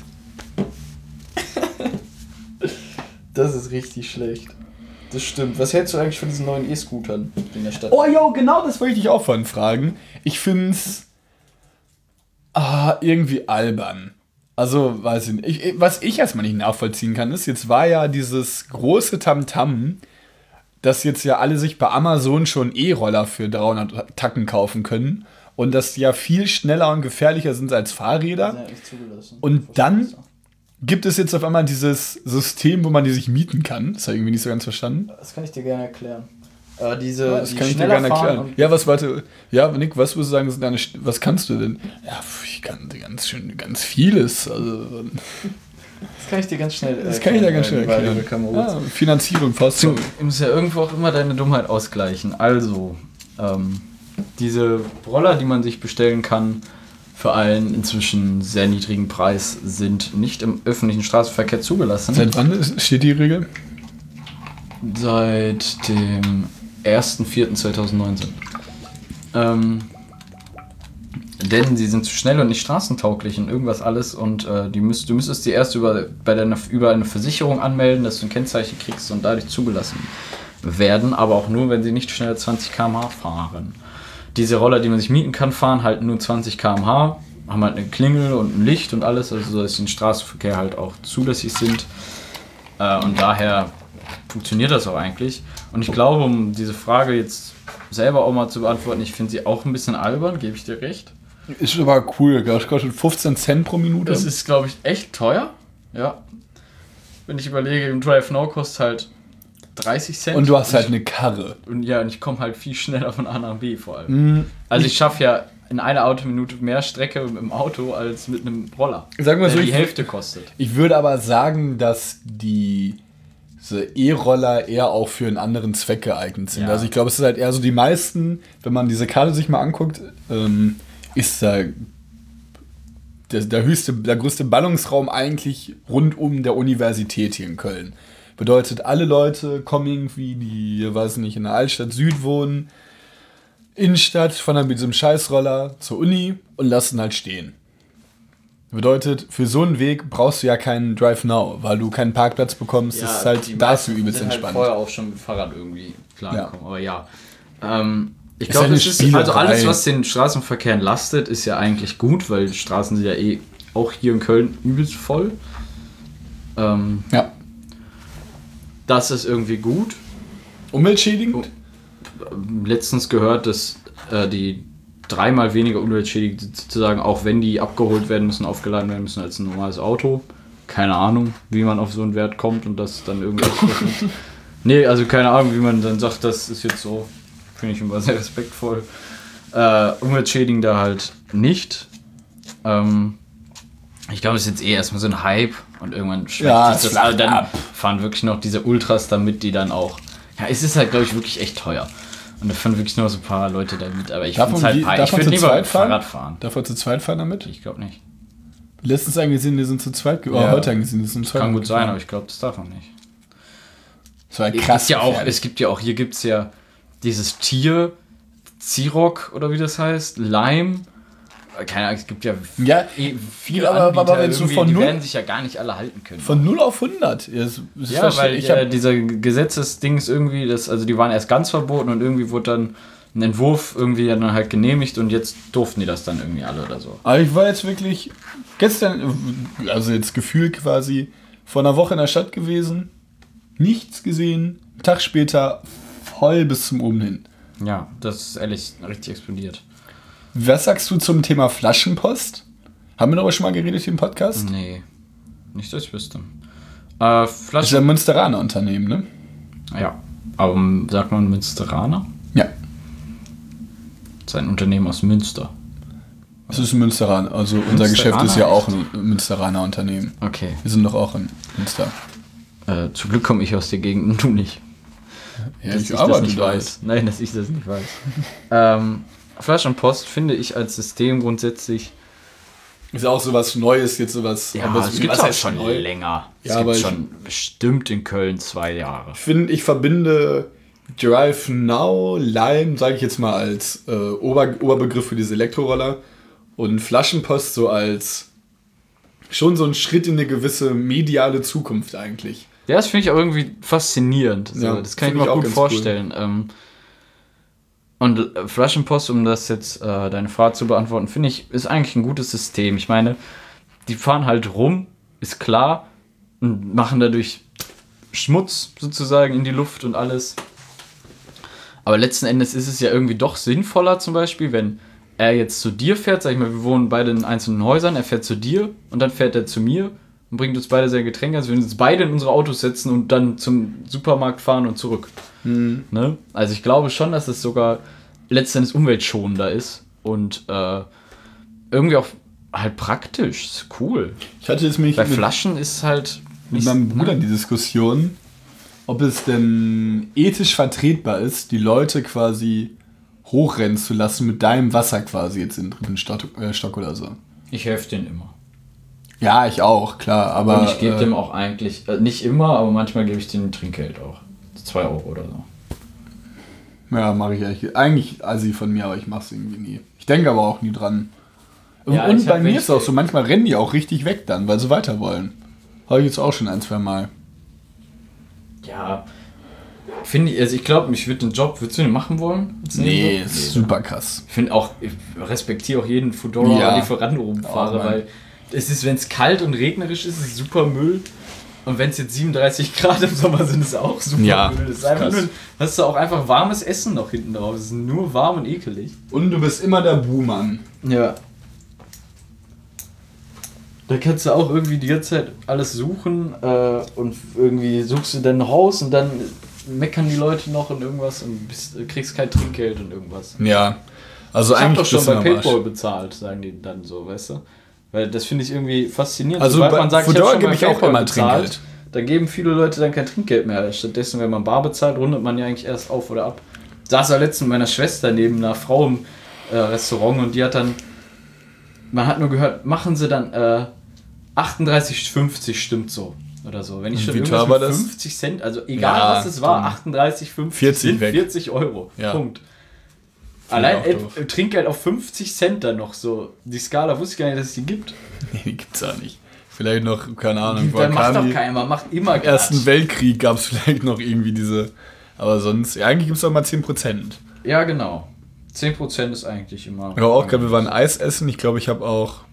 Das ist richtig schlecht. Das stimmt. Was hältst du eigentlich von diesen neuen E-Scootern in der Stadt? Oh, jo, genau das wollte ich dich auch von fragen. Ich find's ah, irgendwie albern. Also, weiß ich nicht. Ich, was ich erstmal nicht nachvollziehen kann, ist, jetzt war ja dieses große Tamtam, dass jetzt ja alle sich bei Amazon schon E-Roller für dreihundert Tacken kaufen können und dass die ja viel schneller und gefährlicher sind als Fahrräder. Ja, echt zugelassen. Und dann gibt es jetzt auf einmal dieses System, wo man die sich mieten kann. Das habe ich irgendwie nicht so ganz verstanden. Das kann ich dir gerne erklären. Äh, diese, Das die kann ich dir schneller gerne fahren erklären. und- Ja, was, warte. Ja, Nick, was würdest du sagen, sind deine, St- was kannst du denn? Ja, pf, ich kann ganz schön, ganz vieles. Also, Das kann ich dir ganz schnell das kann ich dir ganz schnell weil erklären. wir können mal Ah, Finanzierung, fast. Du musst ja irgendwo auch immer deine Dummheit ausgleichen. Also, ähm, diese Roller, die man sich bestellen kann, für einen inzwischen sehr niedrigen Preis, sind nicht im öffentlichen Straßenverkehr zugelassen. Seit wann ist, steht die Regel? Seit dem ersten vierten zweitausendneunzehn. Ähm, denn sie sind zu schnell und nicht straßentauglich und irgendwas alles und äh, die müsst, du müsstest die erst über, bei deiner, über eine Versicherung anmelden, dass du ein Kennzeichen kriegst und dadurch zugelassen werden, aber auch nur, wenn sie nicht schneller zwanzig Kilometer pro Stunde fahren. Diese Roller, die man sich mieten kann, fahren halt nur zwanzig Kilometer pro Stunde, haben halt eine Klingel und ein Licht und alles, also so, dass sie im Straßenverkehr halt auch zulässig sind. Äh, und daher funktioniert das auch eigentlich. Und ich glaube, um diese Frage jetzt selber auch mal zu beantworten, ich finde sie auch ein bisschen albern, gebe ich dir recht. Ist aber cool, das kostet fünfzehn Cent pro Minute. Das ist, glaube ich, echt teuer. Ja. Wenn ich überlege, im Drive Now kostet halt dreißig Cent. und du hast halt ich, eine Karre. und ja, und ich komme halt viel schneller von A nach B vor allem. Also ich schaffe ja in einer Autominute mehr Strecke mit dem Auto als mit einem Roller. Sagen wir der so, die ich- Hälfte kostet. Ich würde aber sagen, dass die diese E-Roller eher auch für einen anderen Zweck geeignet sind. Ja. Also ich glaube, es ist halt eher so die meisten, wenn man diese Karte sich mal anguckt, ähm, ist da der, der höchste, der größte Ballungsraum eigentlich rund um der Universität hier in Köln. Bedeutet, alle Leute kommen irgendwie, die, weiß nicht, in der Altstadt Süd wohnen, Innenstadt, fahren dann mit diesem Scheißroller zur Uni und lassen halt stehen. Bedeutet, für so einen Weg brauchst du ja keinen Drive Now, weil du keinen Parkplatz bekommst. das ist halt dafür übelst sind entspannt. Halt vorher auch schon mit Fahrrad irgendwie klargekommen. Ja. Aber ja. Ähm, ich Ist glaube, halt das eine ist also Spielerei. alles, was den Straßenverkehr entlastet, ist ja eigentlich gut, weil die Straßen sind ja eh auch hier in Köln übelst voll. Ähm, Ja. das ist irgendwie gut. Umweltschädigend? Letztens gehört, dass äh, die dreimal weniger umweltschädigend sind, sozusagen, auch wenn die abgeholt werden müssen, aufgeladen werden müssen als ein normales Auto. Keine Ahnung, wie man auf so einen Wert kommt und das dann irgendwie ausrechnet. Nee, also keine Ahnung, wie man dann sagt, das ist jetzt so, finde ich immer sehr respektvoll. Äh, umweltschädigender halt nicht. Ähm, ich glaube, es ist jetzt eh erstmal so ein Hype und irgendwann schwächt Ja, sich es das. Also flacht dann ab. fahren wirklich noch diese Ultras damit, die dann auch. Ja, es ist halt, glaube ich, wirklich echt teuer. Und da fahren wirklich nur so ein paar Leute damit. Aber ich Darf finde es man halt die- pein- darf Ich man würde zu lieber zweit fahren? Fahrrad fahren. Darf er zu zweit fahren damit? Ich glaube nicht. Letztens angesehen, die sind zu zweit geworden. Ja. Heute angesehen, die sind zu zweit Kann gut sein, aber gefahren. ich glaube, das darf man nicht. Das war Es krass. gibt ja auch, gefährlich. es gibt ja auch, hier gibt es ja dieses Tier, Zirok oder wie das heißt, Lime. Keine Ahnung, es gibt ja, Ja, eh viele aber- Anbieter aber wenn du irgendwie, von die null- werden sich ja gar nicht alle halten können. Von null auf hundert. Ja, das ist ja, verste- weil ich äh, hab, dieser Gesetzesding ist irgendwie, das, also die waren erst ganz verboten und irgendwie wurde dann ein Entwurf irgendwie dann halt genehmigt und jetzt durften die das dann irgendwie alle oder so. Aber ich war jetzt wirklich gestern, also jetzt gefühlt quasi, vor einer Woche in der Stadt gewesen, nichts gesehen, einen Tag später voll bis zum Oben hin. Ja, das ist ehrlich richtig explodiert. Was sagst du zum Thema Flaschenpost? Haben wir darüber schon mal geredet hier im Podcast? Nee, nicht, dass ich wüsste. Äh, Das ist Flaschen. ein Münsteraner Unternehmen, ne? Ja. Aber ähm, sagt man Münsteraner? Ja. Das ist ein Unternehmen aus Münster. Das ist ein Münsteraner. Also unser Geschäft Münsteraner, ist ja auch echt? ein Münsteraner Unternehmen. Okay. Wir sind doch auch in Münster. Äh, zum Glück komme ich aus der Gegend und du nicht. Ja, dass ich ich das arbeite nicht da. weiß. Nein, dass ich das nicht weiß. ähm, Flaschenpost finde ich als System grundsätzlich. Ist auch sowas Neues, jetzt sowas. Ja, aber es gibt was auch heißt schon neu? länger. Ja, es aber gibt ich- schon bestimmt in Köln zwei Jahre. Ich finde, ich verbinde Drive Now, Lime, sage ich jetzt mal als äh, Ober Oberbegriff für diese Elektroroller und Flaschenpost so als schon so ein Schritt in eine gewisse mediale Zukunft eigentlich. Ja, das finde ich auch irgendwie faszinierend. So, Ja, das kann ich find mir ich auch auch gut ganz vorstellen. Ähm, und äh, Flaschenpost, um das jetzt äh, deine Frage zu beantworten, finde ich, ist eigentlich ein gutes System. Ich meine, die fahren halt rum, ist klar, und machen dadurch Schmutz sozusagen in die Luft und alles. Aber letzten Endes ist es ja irgendwie doch sinnvoller, zum Beispiel, wenn er jetzt zu dir fährt, sag ich mal, wir wohnen beide in einzelnen Häusern, er fährt zu dir und dann fährt er zu mir und bringt uns beide seine Getränke, also wir uns beide in unsere Autos setzen und dann zum Supermarkt fahren und zurück. Mhm. Ne? Also ich glaube schon, dass es sogar letzten Endes umweltschonender ist und äh, irgendwie auch halt praktisch, ist cool. Ich hatte jetzt mich Bei mit, Flaschen ist halt mit nicht- meinem Bruder die Diskussion, ob es denn ethisch vertretbar ist, die Leute quasi hochrennen zu lassen mit deinem Wasser quasi jetzt in den Stock, äh, Stock oder so. Ich helfe den immer. Ja, ich auch, klar, aber und ich gebe äh, dem auch eigentlich, äh, nicht immer, aber manchmal gebe ich dem Trinkgeld auch. zwei Euro oder so. ja, mache ich eigentlich. Eigentlich assi von mir, aber ich mache es irgendwie nie. Ich denke aber auch nie dran. Und, Ja, und ich bei hab mir wenig- ist es auch so, manchmal rennen die auch richtig weg dann, weil sie weiter wollen. Habe ich jetzt auch schon ein, zwei Mal. Ja, finde ich, also ich glaube, ich würde den Job, würdest du den machen wollen? als Nee, Nebenjob? ist super krass. Ich finde auch, ich respektiere auch jeden Foodora Ja. oder Lieferantenfahrer, Oh, Mann. weil es ist, wenn es kalt und regnerisch ist, ist es super Müll. Und wenn es jetzt siebenunddreißig Grad im Sommer sind, ist es auch super Ja, Müll. Das ist ist einfach krass. nur, hast du auch einfach warmes Essen noch hinten drauf. Es ist nur warm und ekelig. Und du bist immer der Buhmann. Ja. Da kannst du auch irgendwie die ganze Zeit alles suchen äh, und irgendwie suchst du dein Haus und dann meckern die Leute noch und irgendwas und bist, kriegst kein Trinkgeld und irgendwas. Ja, also Ich hab eigentlich doch schon bist du bei am Arsch. PayPal bezahlt, sagen die dann so, weißt du? Weil das finde ich irgendwie faszinierend. Also Sobald bei man sagt, ich Foodora hab schon gebe bei ich auch PayPal immer bezahlt, Trinkgeld. dann geben viele Leute dann kein Trinkgeld mehr. Stattdessen, wenn man bar bezahlt, rundet man ja eigentlich erst auf oder ab. Ich saß ja letztens mit meiner Schwester neben einer Frau im äh, Restaurant und die hat dann, man hat nur gehört, machen sie dann äh, achtunddreißig fünfzig stimmt so. Oder so. Wenn ich Und schon wie irgendwas teuer war mit das? fünfzig Cent, also egal Ja, was es war, dumm. achtunddreißig fünfzig vierzig sind weg. vierzig Euro. Ja. Punkt. ich Allein auch ey, doof. Trinkgeld auf fünfzig Cent dann noch so. Die Skala wusste ich gar nicht, dass es die gibt. Nee, die gibt's auch nicht. Vielleicht noch, keine Ahnung, Dann macht doch Vulkan- keiner, man macht immer Im Ersten Quatsch. Weltkrieg gab es vielleicht noch irgendwie diese. Aber sonst, ja, eigentlich gibt es doch mal zehn Prozent. Ja, genau. zehn Prozent ist eigentlich immer. Ich glaube auch gerade, wir waren Eis essen. Ich glaube, ich habe auch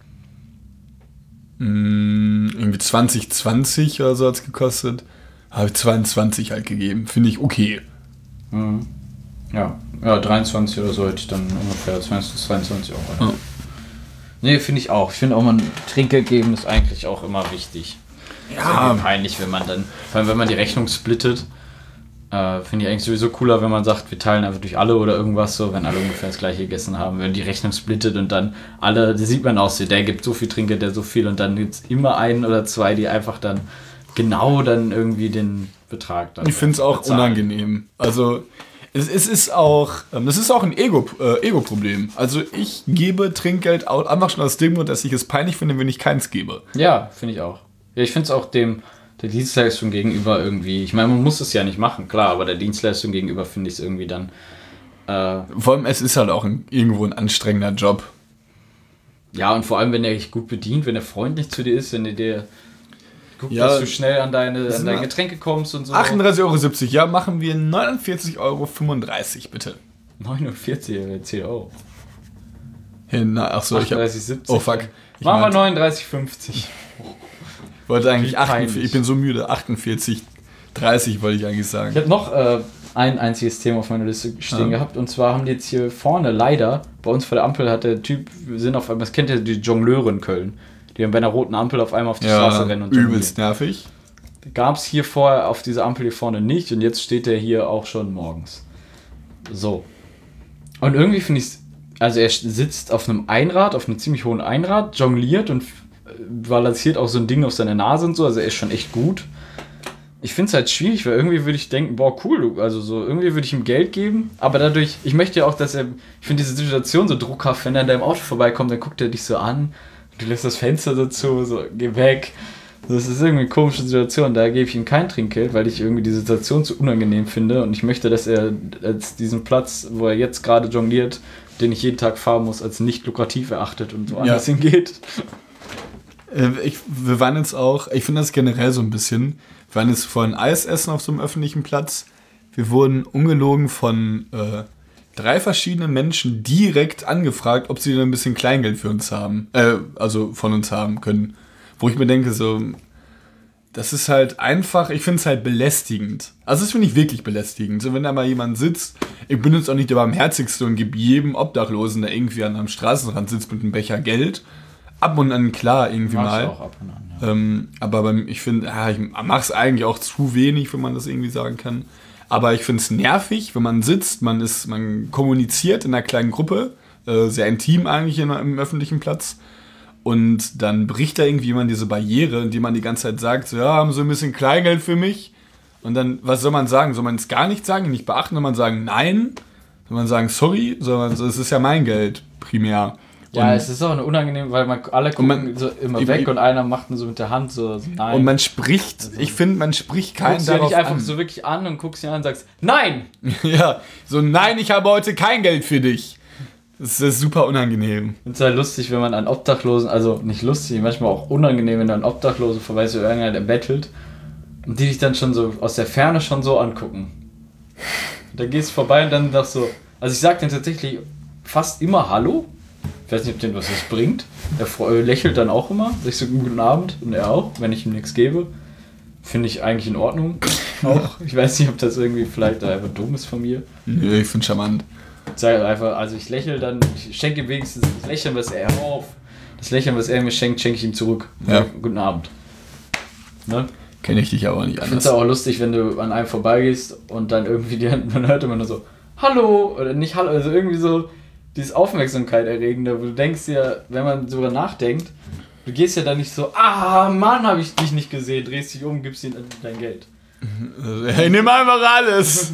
mh, irgendwie zwanzig zwanzig oder so hat es gekostet. Habe ich zweiundzwanzig halt gegeben. Finde ich okay. Mhm. Ja. ja, dreiundzwanzig oder so hätte ich dann ungefähr zwanzig, zweiundzwanzig Euro. Ja. Nee, finde ich auch. Ich finde auch, man Trinkgeld geben ist eigentlich auch immer wichtig. Ja. Ist irgendwie peinlich, wenn man dann, vor allem wenn man die Rechnung splittet, äh, finde ich eigentlich sowieso cooler, wenn man sagt, wir teilen einfach durch alle oder irgendwas so, wenn alle ungefähr das gleiche gegessen haben, wenn die Rechnung splittet und dann alle, da sieht man auch so, der gibt so viel Trinkgeld, der so viel und dann gibt es immer einen oder zwei, die einfach dann genau dann irgendwie den Betrag dann Ich finde es auch bezahlen. unangenehm. Also, es, es ist auch, ähm, das ist auch ein Ego, äh, Ego-Problem. Also, ich gebe Trinkgeld auch einfach schon aus dem Grund, dass ich es peinlich finde, wenn ich keins gebe. Ja, finde ich auch. Ja, ich finde es auch dem der Dienstleistung gegenüber irgendwie, ich meine, man muss es ja nicht machen, klar, aber der Dienstleistung gegenüber finde ich es irgendwie dann äh, Vor allem, es ist halt auch ein, irgendwo ein anstrengender Job. ja, und vor allem, wenn er dich gut bedient, wenn er freundlich zu dir ist, wenn er dir guckt, Ja, dass du schnell an deine, an sind deine wir- Getränke kommst und so. achtunddreißig Euro siebzig, ja, machen wir neunundvierzig Euro fünfunddreißig, bitte. neunundvierzig, zehn Euro. Ja, na, ach so, ich hab, achtunddreißig siebzig. oh fuck. Ich Machen wir meinte- neununddreißig fünfzig. wollte eigentlich Wie achtundvierzig, peinlich. ich bin so müde, achtundvierzig dreißig wollte ich eigentlich sagen. Ich habe noch äh, ein einziges Thema auf meiner Liste stehen Ja. gehabt und zwar haben die jetzt hier vorne leider, bei uns vor der Ampel hat der Typ, wir sind auf einmal, das kennt ihr die Jongleure in Köln, die dann bei einer roten Ampel auf einmal auf die Straße rennen und jonglieren. übelst nervig. gab es hier vorher auf dieser Ampel hier vorne nicht und jetzt steht der hier auch schon morgens. So. Und irgendwie finde ich es, also er sitzt auf einem Einrad, auf einem ziemlich hohen Einrad, jongliert und balanciert auch so ein Ding auf seine Nase und so, also er ist schon echt gut. Ich finde es halt schwierig, weil irgendwie würde ich denken, boah, cool, also so, irgendwie würde ich ihm Geld geben, aber dadurch, ich möchte ja auch, dass er, ich finde diese Situation so druckhaft, wenn er an deinem Auto vorbeikommt, dann guckt er dich so an, du lässt das Fenster dazu, so, geh weg. Das ist irgendwie eine komische Situation, da gebe ich ihm kein Trinkgeld, weil ich irgendwie die Situation zu unangenehm finde und ich möchte, dass er als diesen Platz, wo er jetzt gerade jongliert, den ich jeden Tag fahren muss, als nicht lukrativ erachtet und so anders Ja. hingeht. Äh, ich, wir waren jetzt auch, ich finde das generell so ein bisschen, wir waren jetzt vorhin Eis essen auf so einem öffentlichen Platz. Wir wurden ungelogen von äh, drei verschiedenen Menschen direkt angefragt, ob sie denn ein bisschen Kleingeld für uns haben, äh, also von uns haben können. Wo ich mir denke, so, das ist halt einfach, ich finde es halt belästigend. Also das finde ich wirklich belästigend. So, wenn da mal jemand sitzt, ich bin jetzt auch nicht der barmherzigste und gebe jedem Obdachlosen, der irgendwie an einem Straßenrand sitzt mit einem Becher Geld, ab und an klar irgendwie Mach ich mal. auch ab und an, ja. Ähm, aber beim, ich finde, ja, ich mache es eigentlich auch zu wenig, wenn man das irgendwie sagen kann. Aber ich finde es nervig, wenn man sitzt, man ist, man kommuniziert in einer kleinen Gruppe, äh, sehr intim eigentlich in, im öffentlichen Platz. Und dann bricht da irgendwie jemand diese Barriere, indem man die ganze Zeit sagt, so, ja, haben Sie ein bisschen Kleingeld für mich? Und dann, was soll man sagen? Soll man es gar nicht sagen, nicht beachten? Soll man sagen, nein? Soll man sagen, sorry? Soll man, es ist ja mein Geld, primär. Ja, und, es ist auch eine unangenehm, weil man alle gucken man, so immer ich, weg ich, und einer macht nur so mit der Hand so, so nein. Und man spricht, also, ich finde, man spricht keinen guckst du ja darauf nicht einfach an. so wirklich an und guckst ihn an und sagst, nein! Ja, so, nein, ich habe heute kein Geld für dich. Das ist super unangenehm. Es ist halt lustig, wenn man an Obdachlosen, also nicht lustig, manchmal auch unangenehm, wenn du an Obdachlosen vorbei so irgendeiner, der bettelt und die dich dann schon so aus der Ferne schon so angucken. Da gehst du vorbei und dann sagst so, also ich sag denen tatsächlich fast immer Hallo. Ich weiß nicht, ob denen was das bringt. Er freu- lächelt dann auch immer, sag ich so guten Abend und er auch, wenn ich ihm nichts gebe. Finde ich eigentlich in Ordnung. Auch. Ich weiß nicht, ob das irgendwie vielleicht einfach dumm ist von mir. Nö, ich finde charmant. Sag einfach, also ich lächle dann, ich schenke ihm wenigstens das Lächeln, was er auf. Das Lächeln, was er mir schenkt, schenke ich ihm zurück. Ja. Guten Abend. Ne? Kenne ich dich aber nicht Ich finde es anders. auch lustig, wenn du an einem vorbeigehst und dann irgendwie die, man hört immer nur so Hallo oder nicht Hallo, also irgendwie so dieses Aufmerksamkeit erregende, wo du denkst ja, wenn man darüber nachdenkt, du gehst ja dann nicht so, ah Mann, habe ich dich nicht gesehen, drehst dich um, gibst ihm dein Geld. Hey, nimm einfach alles!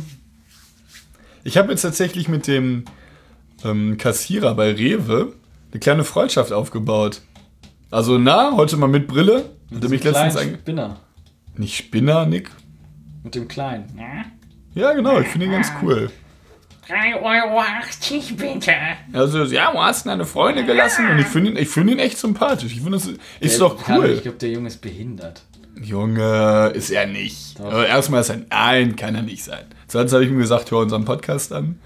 Ich habe jetzt tatsächlich mit dem ähm, Kassierer bei Rewe eine kleine Freundschaft aufgebaut. Also, na, heute mal mit Brille. Hat er mich letztens kleinen einge- Spinner. Nicht Spinner, Nick? Mit dem Kleinen. Ja, genau, ich finde ihn ganz cool. drei Euro achtzig bitte. Also, ja, wo hast du deine Freunde gelassen? Und ich finde ihn, ich find ihn echt sympathisch. Ich finde, das ist Der doch kann- cool. Ich glaube, der Junge ist behindert. Junge, ist er nicht. Doch. Aber erstmal ist er, nein, kann er nicht sein. Sonst habe ich ihm gesagt, hör unseren Podcast an.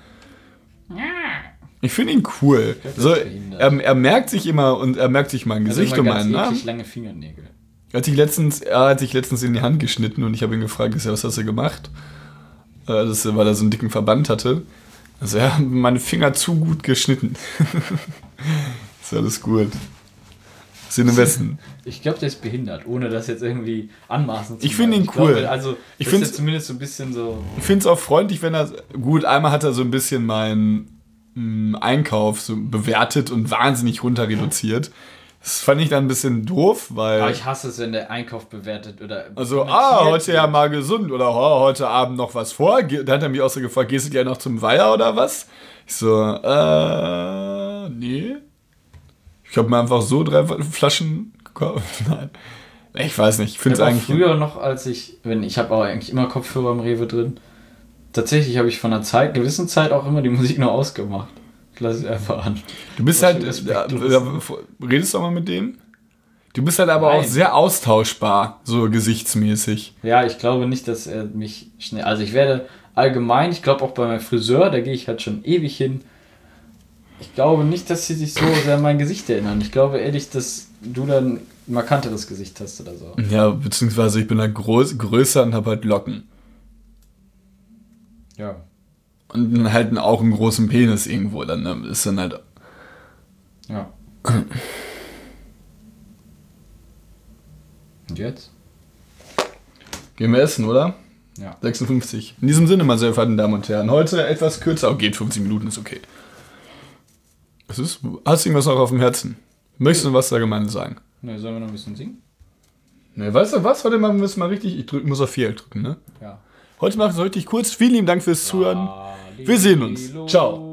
Ich finde ihn cool. glaub, der So, ist behindert. er, er merkt sich immer und er merkt sich mein Gesicht also und immer ganz meinen Namen. eklig lange Fingernägel. Er hat sich letztens, er hat sich letztens in die Hand geschnitten und ich habe ihn gefragt, was hast du gemacht? Äh, Das, weil er so einen dicken Verband hatte. Also er hat meine Finger zu gut geschnitten. Ist alles gut. Sinn im Westen. Ich glaube, der ist behindert, ohne das jetzt irgendwie anmaßen zu Ich finde ihn wollen. cool. Glaube, also, Ich das find's- ist ja zumindest so ein bisschen so. Ich finde es auch freundlich, wenn er. Gut, einmal hat er so ein bisschen meinen mh, Einkauf so bewertet und wahnsinnig runter reduziert. Das fand ich dann ein bisschen doof, weil. Aber ich hasse es, wenn der Einkauf bewertet oder. Also, kommentiert ah, heute ja wird. mal gesund oder oh, heute Abend noch was vor. Ge- Da hat er mich auch so gefragt, gehst du gleich noch zum Weiher oder was? Ich so, äh, nee. Ich habe mir einfach so drei Flaschen gekauft. Nein. Ich weiß nicht, ich finde Ich es hab auch eigentlich. früher noch, als ich, wenn ich habe auch eigentlich immer Kopfhörer im Rewe drin. Tatsächlich habe ich von einer Zeit, gewissen Zeit auch immer die Musik nur ausgemacht. Ich lasse es einfach an. Du bist Was halt, für ja, respektlos. ja, redest du mal mit denen? Du bist halt aber Nein. auch sehr austauschbar, so gesichtsmäßig. Ja, ich glaube nicht, dass er mich schnell. Also ich werde allgemein, ich glaube auch bei meinem Friseur, da gehe ich halt schon ewig hin. Ich glaube nicht, dass sie sich so sehr an mein Gesicht erinnern. Ich glaube ehrlich, dass du dann ein markanteres Gesicht hast oder so. Ja, beziehungsweise ich bin halt groß, größer und habe halt Locken. Ja. Und dann halt auch einen großen Penis irgendwo. Dann ne, ist dann halt. Ja. Und jetzt? Gehen wir essen, oder? Ja. sechsundfünfzig. In diesem Sinne, meine sehr verehrten Damen und Herren. Heute etwas kürzer. Oh, geht fünfzehn Minuten, ist okay. Was ist? Hast du irgendwas noch auf dem Herzen? Möchtest du was allgemein sagen? Ne, sollen wir noch ein bisschen singen? Ne, weißt du was? Heute machen wir es mal richtig. Ich drück, muss auf vier drücken, ne? Ja. Heute machen wir es richtig kurz. Vielen lieben Dank fürs Zuhören. Wir sehen uns. Ciao.